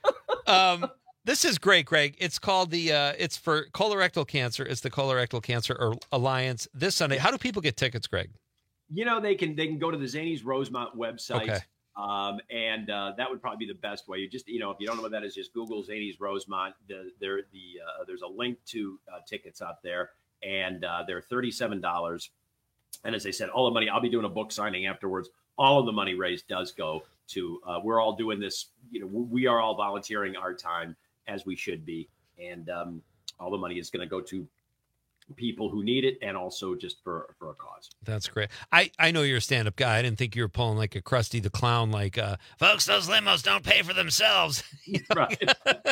This is great, Greg. It's called it's for colorectal cancer. It's the Colorectal Cancer Alliance this Sunday. How do people get tickets, Greg? They can go to the Zanies Rosemont website. Okay. And that would probably be the best way. You just, if you don't know what that is, just Google Zanies Rosemont. There's a link to tickets out there, and they're $37. And as I said, all the money, I'll be doing a book signing afterwards. All of the money raised does go to, we're all doing this, we are all volunteering our time as we should be. And all the money is going to go to people who need it, and also just for a cause. That's great. I know you're a stand-up guy. I didn't think you were pulling like a Krusty the Clown, like, folks, those limos don't pay for themselves. Right.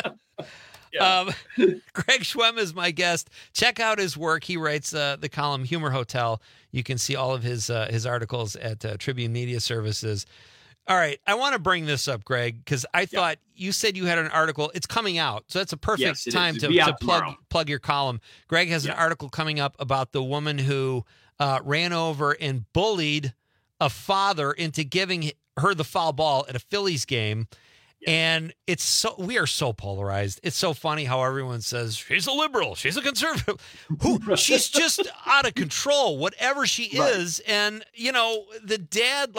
Greg Schwem is my guest. Check out his work. He writes the column Humor Hotel. You can see all of his articles at Tribune Media Services. All right, I want to bring this up, Greg, because I thought you said you had an article. It's coming out, so that's a perfect time to plug your column. Greg has an article coming up about the woman who ran over and bullied a father into giving her the foul ball at a Phillies game. And we are so polarized. It's so funny how everyone says she's a liberal, she's a conservative. She's just out of control, whatever she is. And the dad,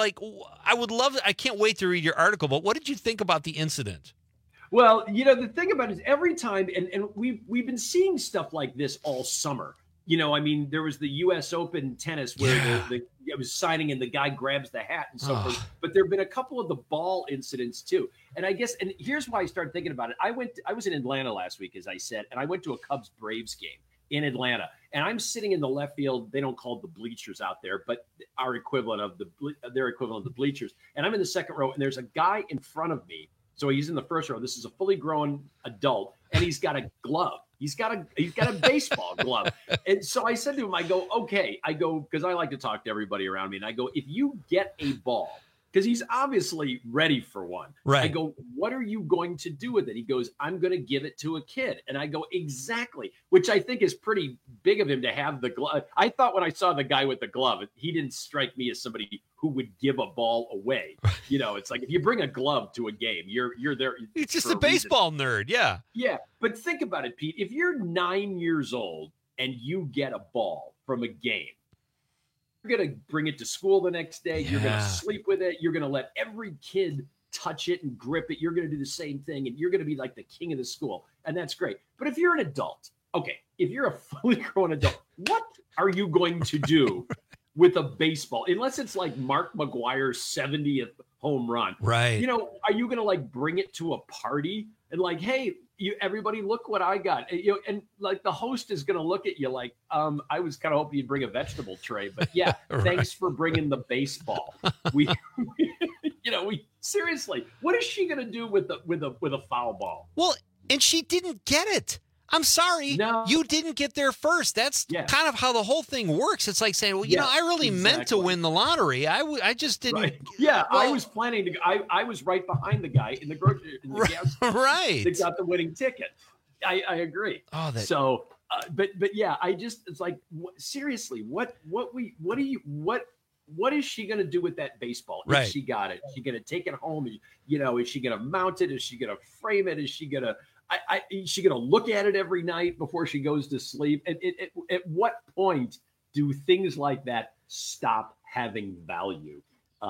I can't wait to read your article. But what did you think about the incident? Well, the thing about it is every time, and we've been seeing stuff like this all summer. There was the U.S. Open tennis where it was signing and the guy grabs the hat and so forth. But there have been a couple of the ball incidents too. And I guess, and here's why I started thinking about it. I was in Atlanta last week, as I said, and I went to a Cubs Braves game in Atlanta. And I'm sitting in the left field. They don't call it the bleachers out there, but their equivalent of the bleachers. And I'm in the second row, and there's a guy in front of me. So he's in the first row. This is a fully grown adult, and he's got a glove. He's got a baseball glove. And so I said to him, because I like to talk to everybody around me. And I go, if you get a ball, because he's obviously ready for one. Right. I go, what are you going to do with it? He goes, I'm going to give it to a kid. And I go, exactly, which I think is pretty big of him to have the glove. I thought when I saw the guy with the glove, he didn't strike me as somebody who would give a ball away. It's like if you bring a glove to a game, you're there. It's just a baseball nerd. Yeah. Yeah. But think about it, Pete. If you're 9 years old and you get a ball from a game, you're going to bring it to school the next day. You're going to sleep with it. You're going to let every kid touch it and grip it. You're going to do the same thing, and you're going to be like the king of the school. And that's great. But if you're an adult, if you're a fully grown adult, what are you going to do with a baseball? Unless it's like Mark McGwire's 70th home run. Right. Are you going to bring it to a party and hey, everybody, look what I got. And the host is going to look at you like, I was kind of hoping you'd bring a vegetable tray, but yeah, thanks for bringing the baseball. We seriously, what is she going to do with a foul ball? Well, and she didn't get it. I'm sorry, you didn't get there first. That's kind of how the whole thing works. It's like saying, well, I really meant to win the lottery. I just didn't. Right. Yeah, well, I was planning to. I was right behind the guy in the gas right. that got the winning ticket. I agree. Oh, so But yeah, it's like, seriously, what is she going to do with that baseball? Right. If she got it, is she going to take it home? Is she going to mount it? Is she going to frame it? Is she going to, is she going to look at it every night before she goes to sleep? At what point do things like that stop having value?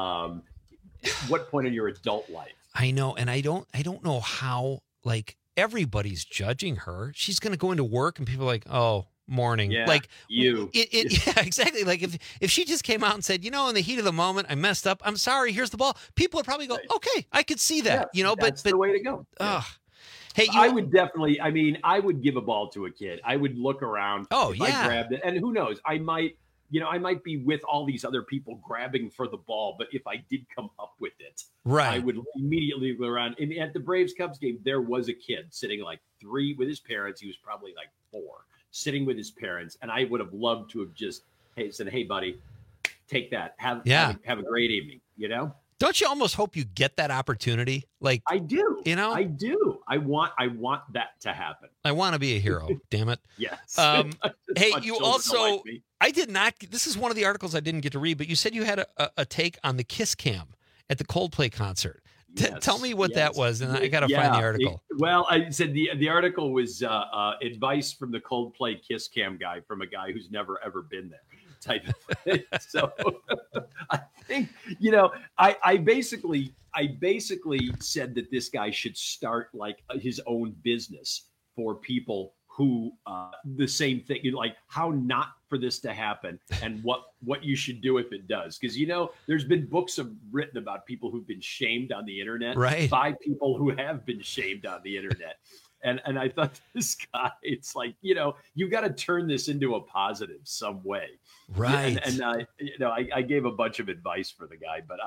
What point in your adult life? I know. And I don't know how, like, everybody's judging her. She's going to go into work and people are like, oh, morning. Yeah, like you. Yeah, exactly. Like if she just came out and said, in the heat of the moment, I messed up. I'm sorry. Here's the ball. People would probably go, okay, I could see that, that's the way to go. Hey, I would definitely, I would give a ball to a kid. I would look around. Oh, if yeah. I grabbed it, and who knows, I might be with all these other people grabbing for the ball, but if I did come up with it, right, I would immediately go around. And at the Braves Cubs game, there was a kid sitting like 3 with his parents. He was probably like 4, sitting with his parents, and I would have loved to have just said, "Hey, buddy, take that. Have a great evening." Don't you almost hope you get that opportunity? Like I do. I do. I want that to happen. I want to be a hero. Damn it. Yes. Hey, you also. I did not. This is one of the articles I didn't get to read, but you said you had a take on the Kiss Cam at the Coldplay concert. Tell me what that was, and I got to find the article. I said the article was advice from the Coldplay Kiss Cam guy from a guy who's never ever been there. Type of thing. So I think I basically said that this guy should start like his own business for people who the same thing, like how not for this to happen and what you should do if it does. Because there's been books written about people who've been shamed on the internet, right, by people who have been shamed on the internet. And I thought this guy, it's like, you got to turn this into a positive some way. Right. And I gave a bunch of advice for the guy, but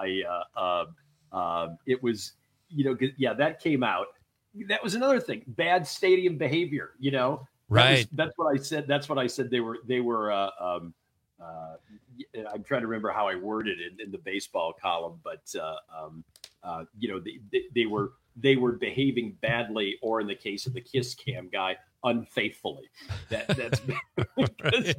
it was, that came out. That was another thing. Bad stadium behavior, Right. That's what I said. That's what I said. They were, I'm trying to remember how I worded it in the baseball column, but, they were behaving badly, or in the case of the Kiss Cam guy, unfaithfully. That's because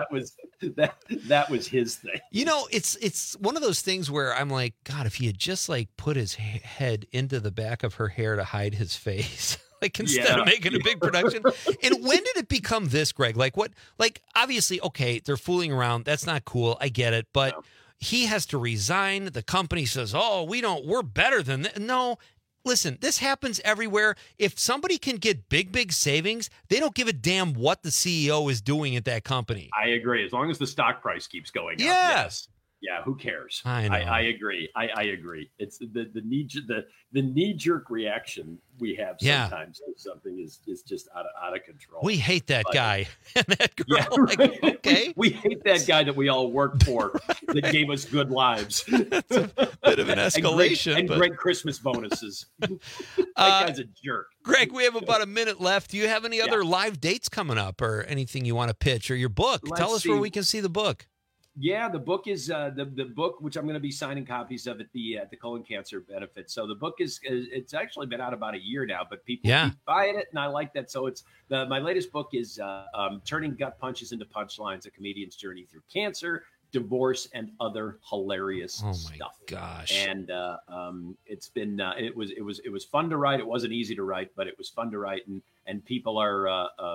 that was his thing. It's one of those things where I'm like, God, if he had just like put his head into the back of her hair to hide his face, like instead of making a big production. And when did it become this, Greg? Like what? Like obviously, okay, they're fooling around. That's not cool. I get it, but he has to resign. The company says, "Oh, we're better than that." No. Listen, this happens everywhere. If somebody can get big savings, they don't give a damn what the CEO is doing at that company. I agree. As long as the stock price keeps going up. Yes. Yeah, who cares? I know. I agree. I agree. It's the knee jerk reaction we have sometimes if something is just out of control. We hate that guy and that girl. Yeah, like, okay. We hate that guy that we all worked for that gave us good lives. It's a bit of an escalation. and great Christmas bonuses. That guy's a jerk. Greg, we have about a minute left. Do you have any other live dates coming up or anything you want to pitch, or your book? Tell us where we can see the book. Yeah, the book is the book, which I'm going to be signing copies of at the colon cancer benefit. So the book it's actually been out about a year now, but people keep buying it, and I like that. So it's my latest book is Turning Gut Punches into Punchlines: A Comedian's Journey Through Cancer, Divorce, and Other Hilarious Stuff. Oh my gosh! And it's been it was fun to write. It wasn't easy to write, but it was fun to write, and people are.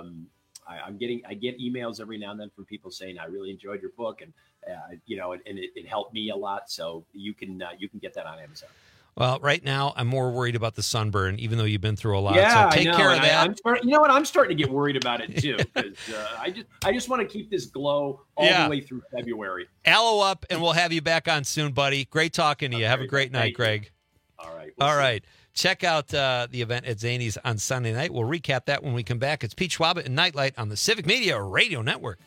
I get emails every now and then from people saying I really enjoyed your book, and it helped me a lot. So you can get that on Amazon. Well, right now I'm more worried about the sunburn, even though you've been through a lot. Yeah, so take care of that. I'm starting to get worried about it too, because I just want to keep this glow all the way through February. Aloe up, and we'll have you back on soon, buddy. Great talking to you. Have a great night, Greg. All right. All right. Check out the event at Zany's on Sunday night. We'll recap that when we come back. It's Pete Schwaba and Nightlight on the Civic Media Radio Network.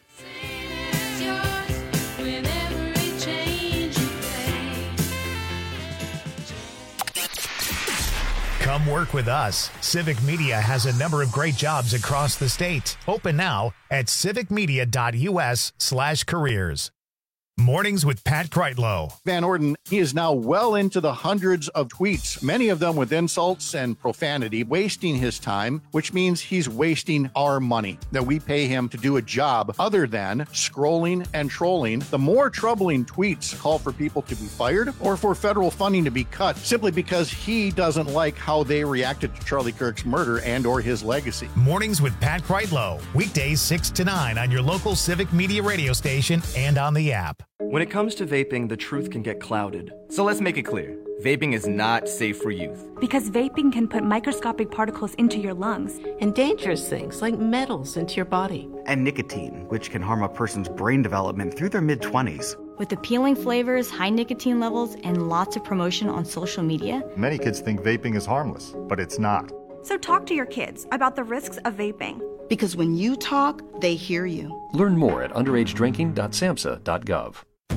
Come work with us. Civic Media has a number of great jobs across the state. Open now at civicmedia.us/careers. Mornings with Pat Kreitlow. Van Orden, he is now well into the hundreds of tweets, many of them with insults and profanity, wasting his time, which means he's wasting our money that we pay him to do a job other than scrolling and trolling. The more troubling tweets call for people to be fired or for federal funding to be cut simply because he doesn't like how they reacted to Charlie Kirk's murder and or his legacy. Mornings with Pat Kreitlow. Weekdays 6 to 9 on your local Civic Media radio station and on the app. When it comes to vaping, the truth can get clouded. So let's make it clear. Vaping is not safe for youth. Because vaping can put microscopic particles into your lungs. And dangerous things like metals into your body. And nicotine, which can harm a person's brain development through their mid-20s. With appealing flavors, high nicotine levels, and lots of promotion on social media. Many kids think vaping is harmless, but it's not. So talk to your kids about the risks of vaping. Because when you talk, they hear you. Learn more at underagedrinking.samhsa.gov.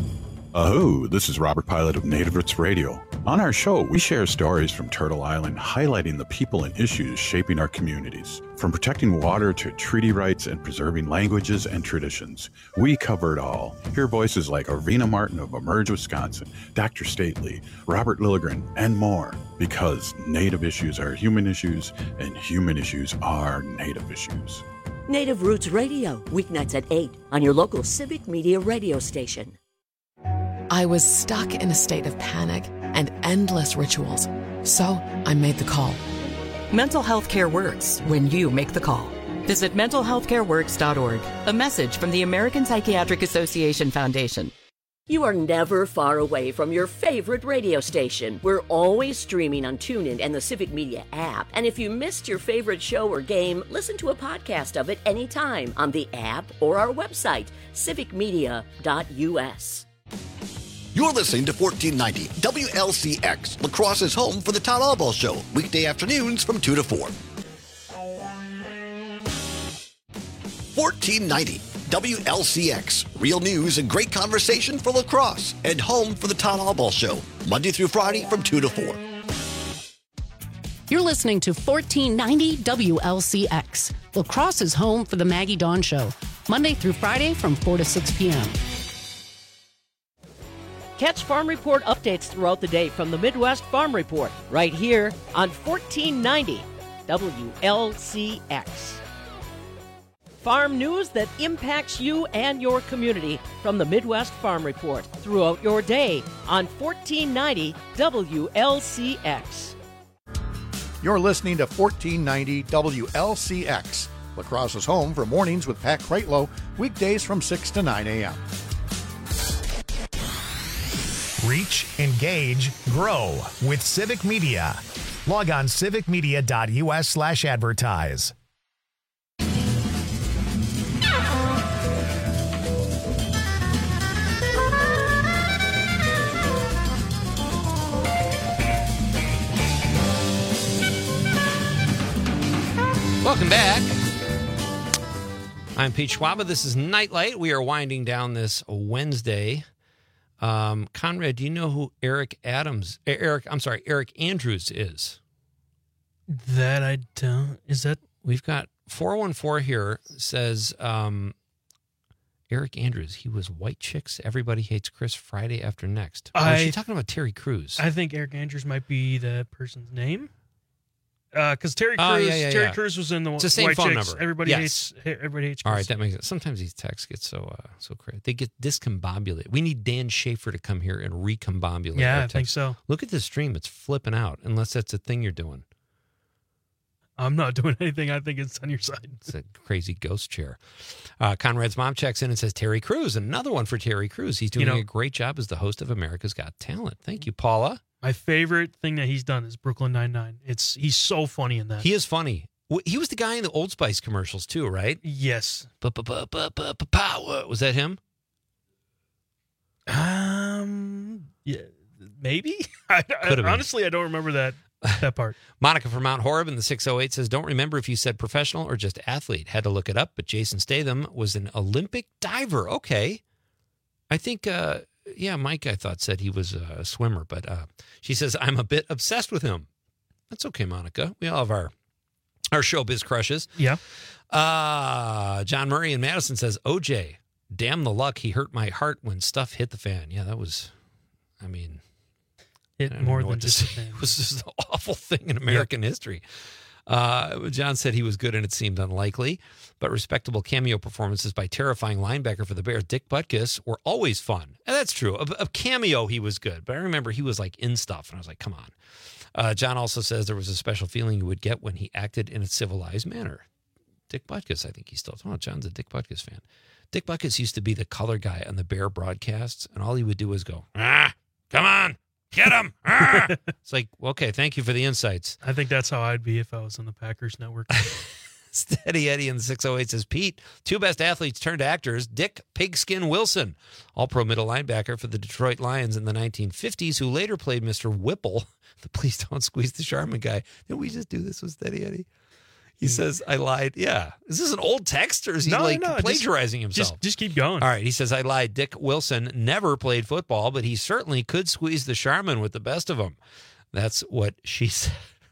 Aho, this is Robert Pilot of Native Roots Radio. On our show, we share stories from Turtle Island highlighting the people and issues shaping our communities. From protecting water to treaty rights and preserving languages and traditions, we cover it all. Hear voices like Arvina Martin of Emerge, Wisconsin, Dr. Stately, Robert Lilligren, and more. Because Native issues are human issues, and human issues are Native issues. Native Roots Radio, weeknights at 8 on your local Civic Media radio station. I was stuck in a state of panic and endless rituals. So I made the call. Mental health care works when you make the call. Visit mentalhealthcareworks.org. A message from the American Psychiatric Association Foundation. You are never far away from your favorite radio station. We're always streaming on TuneIn and the Civic Media app. And if you missed your favorite show or game, listen to a podcast of it anytime on the app or our website, civicmedia.us. You're listening to 1490 WLCX, La Crosse's home for the Todd Albaugh Show, weekday afternoons from 2 to 4. 1490 WLCX, real news and great conversation for La Crosse, and home for the Todd Albaugh Show, Monday through Friday from 2 to 4. You're listening to 1490 WLCX, La Crosse's home for the Maggie Dawn Show, Monday through Friday from 4 to 6 p.m. Catch Farm Report updates throughout the day from the Midwest Farm Report, right here on 1490 WLCX. Farm news that impacts you and your community from the Midwest Farm Report throughout your day on 1490 WLCX. You're listening to 1490 WLCX, La Crosse's home for Mornings with Pat Kreitlow, weekdays from 6 to 9 a.m. Reach, engage, grow with Civic Media. Log on civicmedia.us/advertise. Welcome back. I'm Pete Schwaba. This is Nightlight. We are winding down this Wednesday. Conrad, do you know who Eric Andrews is? That I don't. Is that? We've got 414 here says Eric Andrews. He was White Chicks, Everybody Hates Chris, Friday After Next. Is she talking about Terry Crews? I think Eric Andrews might be the person's name. Because Terry Crews, Crews was in the it's the same White phone Chicks. number. Everybody hates Chris. All right, that makes sense. Sometimes these texts get so crazy. They get discombobulated. We need Dan Schaefer to come here and recombobulate. Yeah, our I think so. Look at this stream; it's flipping out. Unless that's a thing you're doing. I'm not doing anything. I think it's on your side. It's a crazy ghost chair. Conrad's mom checks in and says Terry Crews. Another one for Terry Crews. He's doing a great job as the host of America's Got Talent. Thank you, Paula. My favorite thing that he's done is Brooklyn Nine-Nine. He's so funny in that. He is funny. He was the guy in the Old Spice commercials too, right? Yes. Power. Was that him? Yeah, maybe. Honestly, I don't remember that part. Monica from Mount Horeb in the 608 says, don't remember if you said professional or just athlete. Had to look it up, but Jason Statham was an Olympic diver. Okay. I think, Mike, I thought said he was a swimmer, but she says, I'm a bit obsessed with him. That's okay, Monica. We all have our showbiz crushes. Yeah. John Murray in Madison says, OJ. Damn the luck, he hurt my heart when stuff hit the fan. Yeah, that was, I mean, it more than just a fan. It was just an awful thing in American history. John said he was good and it seemed unlikely, but respectable cameo performances by terrifying linebacker for the Bears, Dick Butkus, were always fun. And that's true. A cameo, he was good, but I remember he was like in stuff, and I was like, come on. John also says there was a special feeling you would get when he acted in a civilized manner. Dick Butkus, I think he's still. Oh, John's a Dick Butkus fan. Dick Butkus used to be the color guy on the Bear broadcasts, and all he would do was go, come on, get him. It's like, okay, thank you for the insights. I think that's how I'd be if I was on the Packers network. Steady Eddie in the 608 says, Pete, two best athletes turned actors, Dick Pigskin Wilson, all-pro middle linebacker for the Detroit Lions in the 1950s, who later played Mr. Whipple, the Please Don't Squeeze the Charmin guy. Didn't we just do this with Steady Eddie? He says, I lied. Yeah. Is this an old text, or is he plagiarizing himself? Just keep going. All right. He says, I lied. Dick Wilson never played football, but he certainly could squeeze the Charmin with the best of them. That's what she said.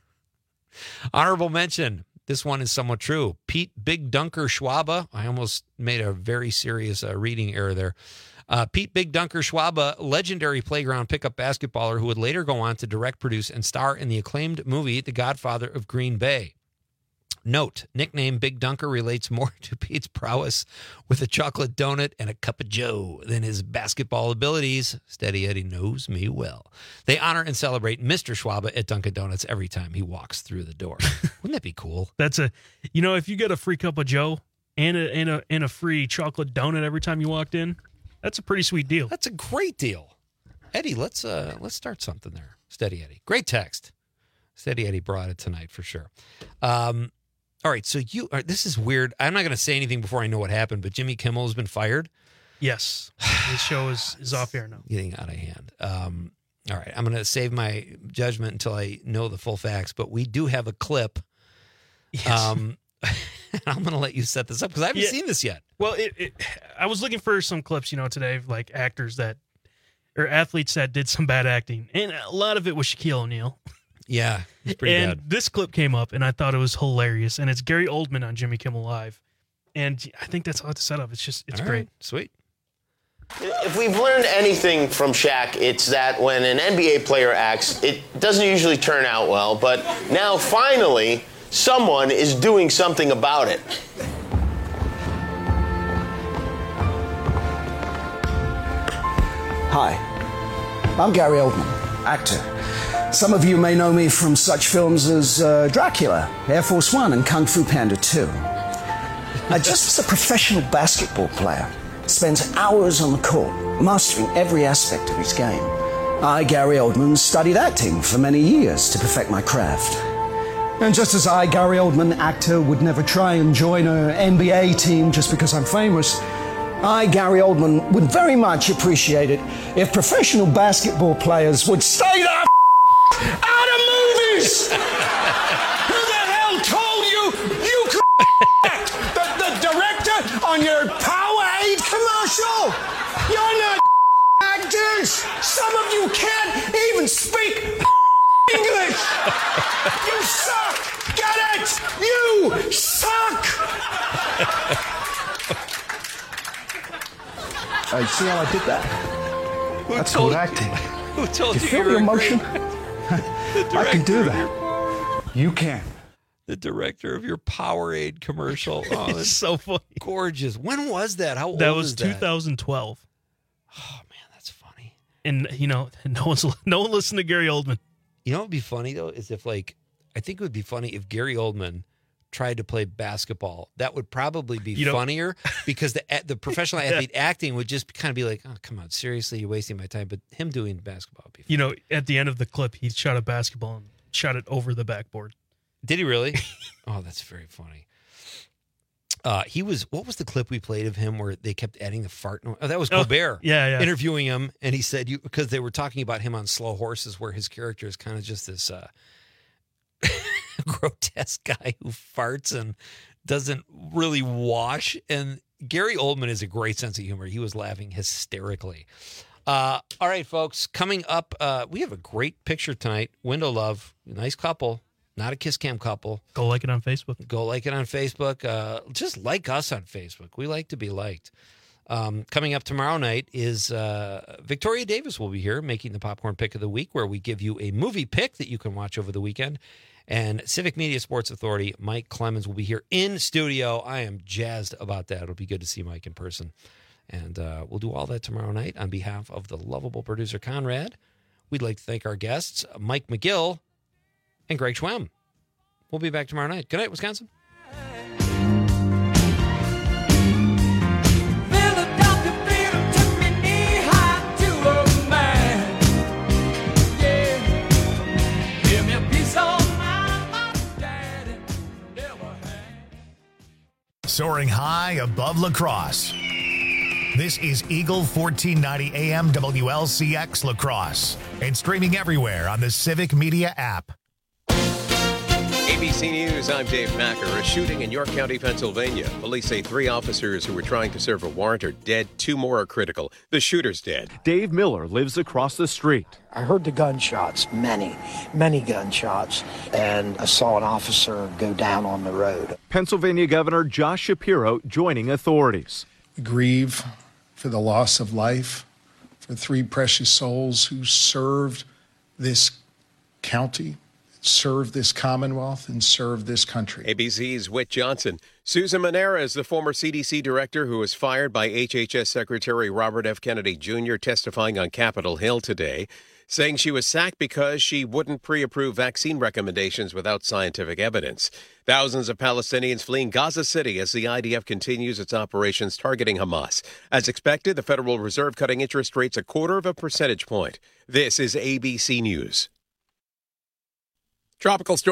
Honorable mention. This one is somewhat true. Pete Big Dunker Schwaba. I almost made a very serious reading error there. Pete Big Dunker Schwaba, legendary playground pickup basketballer who would later go on to direct, produce, and star in the acclaimed movie The Godfather of Green Bay. Note, nickname Big Dunker relates more to Pete's prowess with a chocolate donut and a cup of joe than his basketball abilities. Steady Eddie knows me well. They honor and celebrate Mr. Schwaba at Dunkin' Donuts every time he walks through the door. Wouldn't that be cool? That's if you get a free cup of joe and a free chocolate donut every time you walked in, that's a pretty sweet deal. That's a great deal. Eddie, let's start something there. Steady Eddie. Great text. Steady Eddie brought it tonight for sure. All right, so this is weird. I'm not going to say anything before I know what happened, but Jimmy Kimmel has been fired. Yes, his show is off air now. Getting out of hand. All right, I'm going to save my judgment until I know the full facts, but we do have a clip. Yes. I'm going to let you set this up because I haven't seen this yet. Well, I was looking for some clips, today, of like actors or athletes that did some bad acting, and a lot of it was Shaquille O'Neal. Yeah, it's pretty bad. And this clip came up, and I thought it was hilarious. And it's Gary Oldman on Jimmy Kimmel Live. And I think that's all to set up. It's all great. Right. Sweet. If we've learned anything from Shaq, it's that when an NBA player acts, it doesn't usually turn out well. But now, finally, someone is doing something about it. Hi, I'm Gary Oldman, actor. Some of you may know me from such films as Dracula, Air Force One, and Kung Fu Panda 2. Just as a professional basketball player spends hours on the court mastering every aspect of his game, I, Gary Oldman, studied acting for many years to perfect my craft. And just as I, Gary Oldman, actor, would never try and join an NBA team just because I'm famous, I, Gary Oldman, would very much appreciate it if professional basketball players would stay there out of movies! Who the hell told you could act? The director on your Powerade commercial? You're not actors! Some of you can't even speak English! You suck! Get it? You suck! See how I did that? That's called acting. Who told you feel the emotion? I can do that. You can. The director of your Powerade commercial. Oh, it's so funny. Gorgeous. When was that? How old that was is that? 2012. Oh man, that's funny. And no one listened to Gary Oldman. You know what would be funny though is if I think it would be funny if Gary Oldman tried to play basketball. That would probably be funnier because the professional athlete acting would just kind of be like, oh, come on, seriously, you're wasting my time. But him doing basketball would be funny. At the end of the clip, he shot a basketball and shot it over the backboard. Did he really? Oh, that's very funny. What was the clip we played of him where they kept adding the fart? Oh, that was Colbert. Yeah. Interviewing him. And he said, because they were talking about him on Slow Horses, where his character is kind of just this grotesque guy who farts and doesn't really wash. And Gary Oldman has a great sense of humor. He was laughing hysterically. All right, folks, coming up, we have a great picture tonight. Window Love, nice couple, not a kiss cam couple. Go like it on Facebook. Go like it on Facebook. Just like us on Facebook. We like to be liked. Coming up tomorrow night is Victoria Davis will be here making the Popcorn Pick of the Week, where we give you a movie pick that you can watch over the weekend. And Civic Media Sports Authority, Mike Clemens, will be here in studio. I am jazzed about that. It'll be good to see Mike in person. And we'll do all that tomorrow night. On behalf of the lovable producer Conrad, we'd like to thank our guests, Mike McGill and Greg Schwem. We'll be back tomorrow night. Good night, Wisconsin. Soaring high above La Crosse. This is Eagle 1490 AM WLCX La Crosse and streaming everywhere on the Civic Media app. ABC News, I'm Dave Packer. A shooting in York County, Pennsylvania. Police say 3 officers who were trying to serve a warrant are dead. 2 more are critical. The shooter's dead. Dave Miller lives across the street. I heard the gunshots, many gunshots, and I saw an officer go down on the road. Pennsylvania Governor Josh Shapiro joining authorities. We grieve for the loss of life, for 3 precious souls who served this county, serve this Commonwealth, and serve this country. ABC's Whit Johnson. Susan Manera is the former CDC director who was fired by HHS Secretary Robert F. Kennedy Jr., testifying on Capitol Hill today, saying she was sacked because she wouldn't pre-approve vaccine recommendations without scientific evidence. Thousands of Palestinians fleeing Gaza City as the IDF continues its operations targeting Hamas. As expected, the Federal Reserve cutting interest rates 0.25 percentage point. This is ABC News. Tropical storm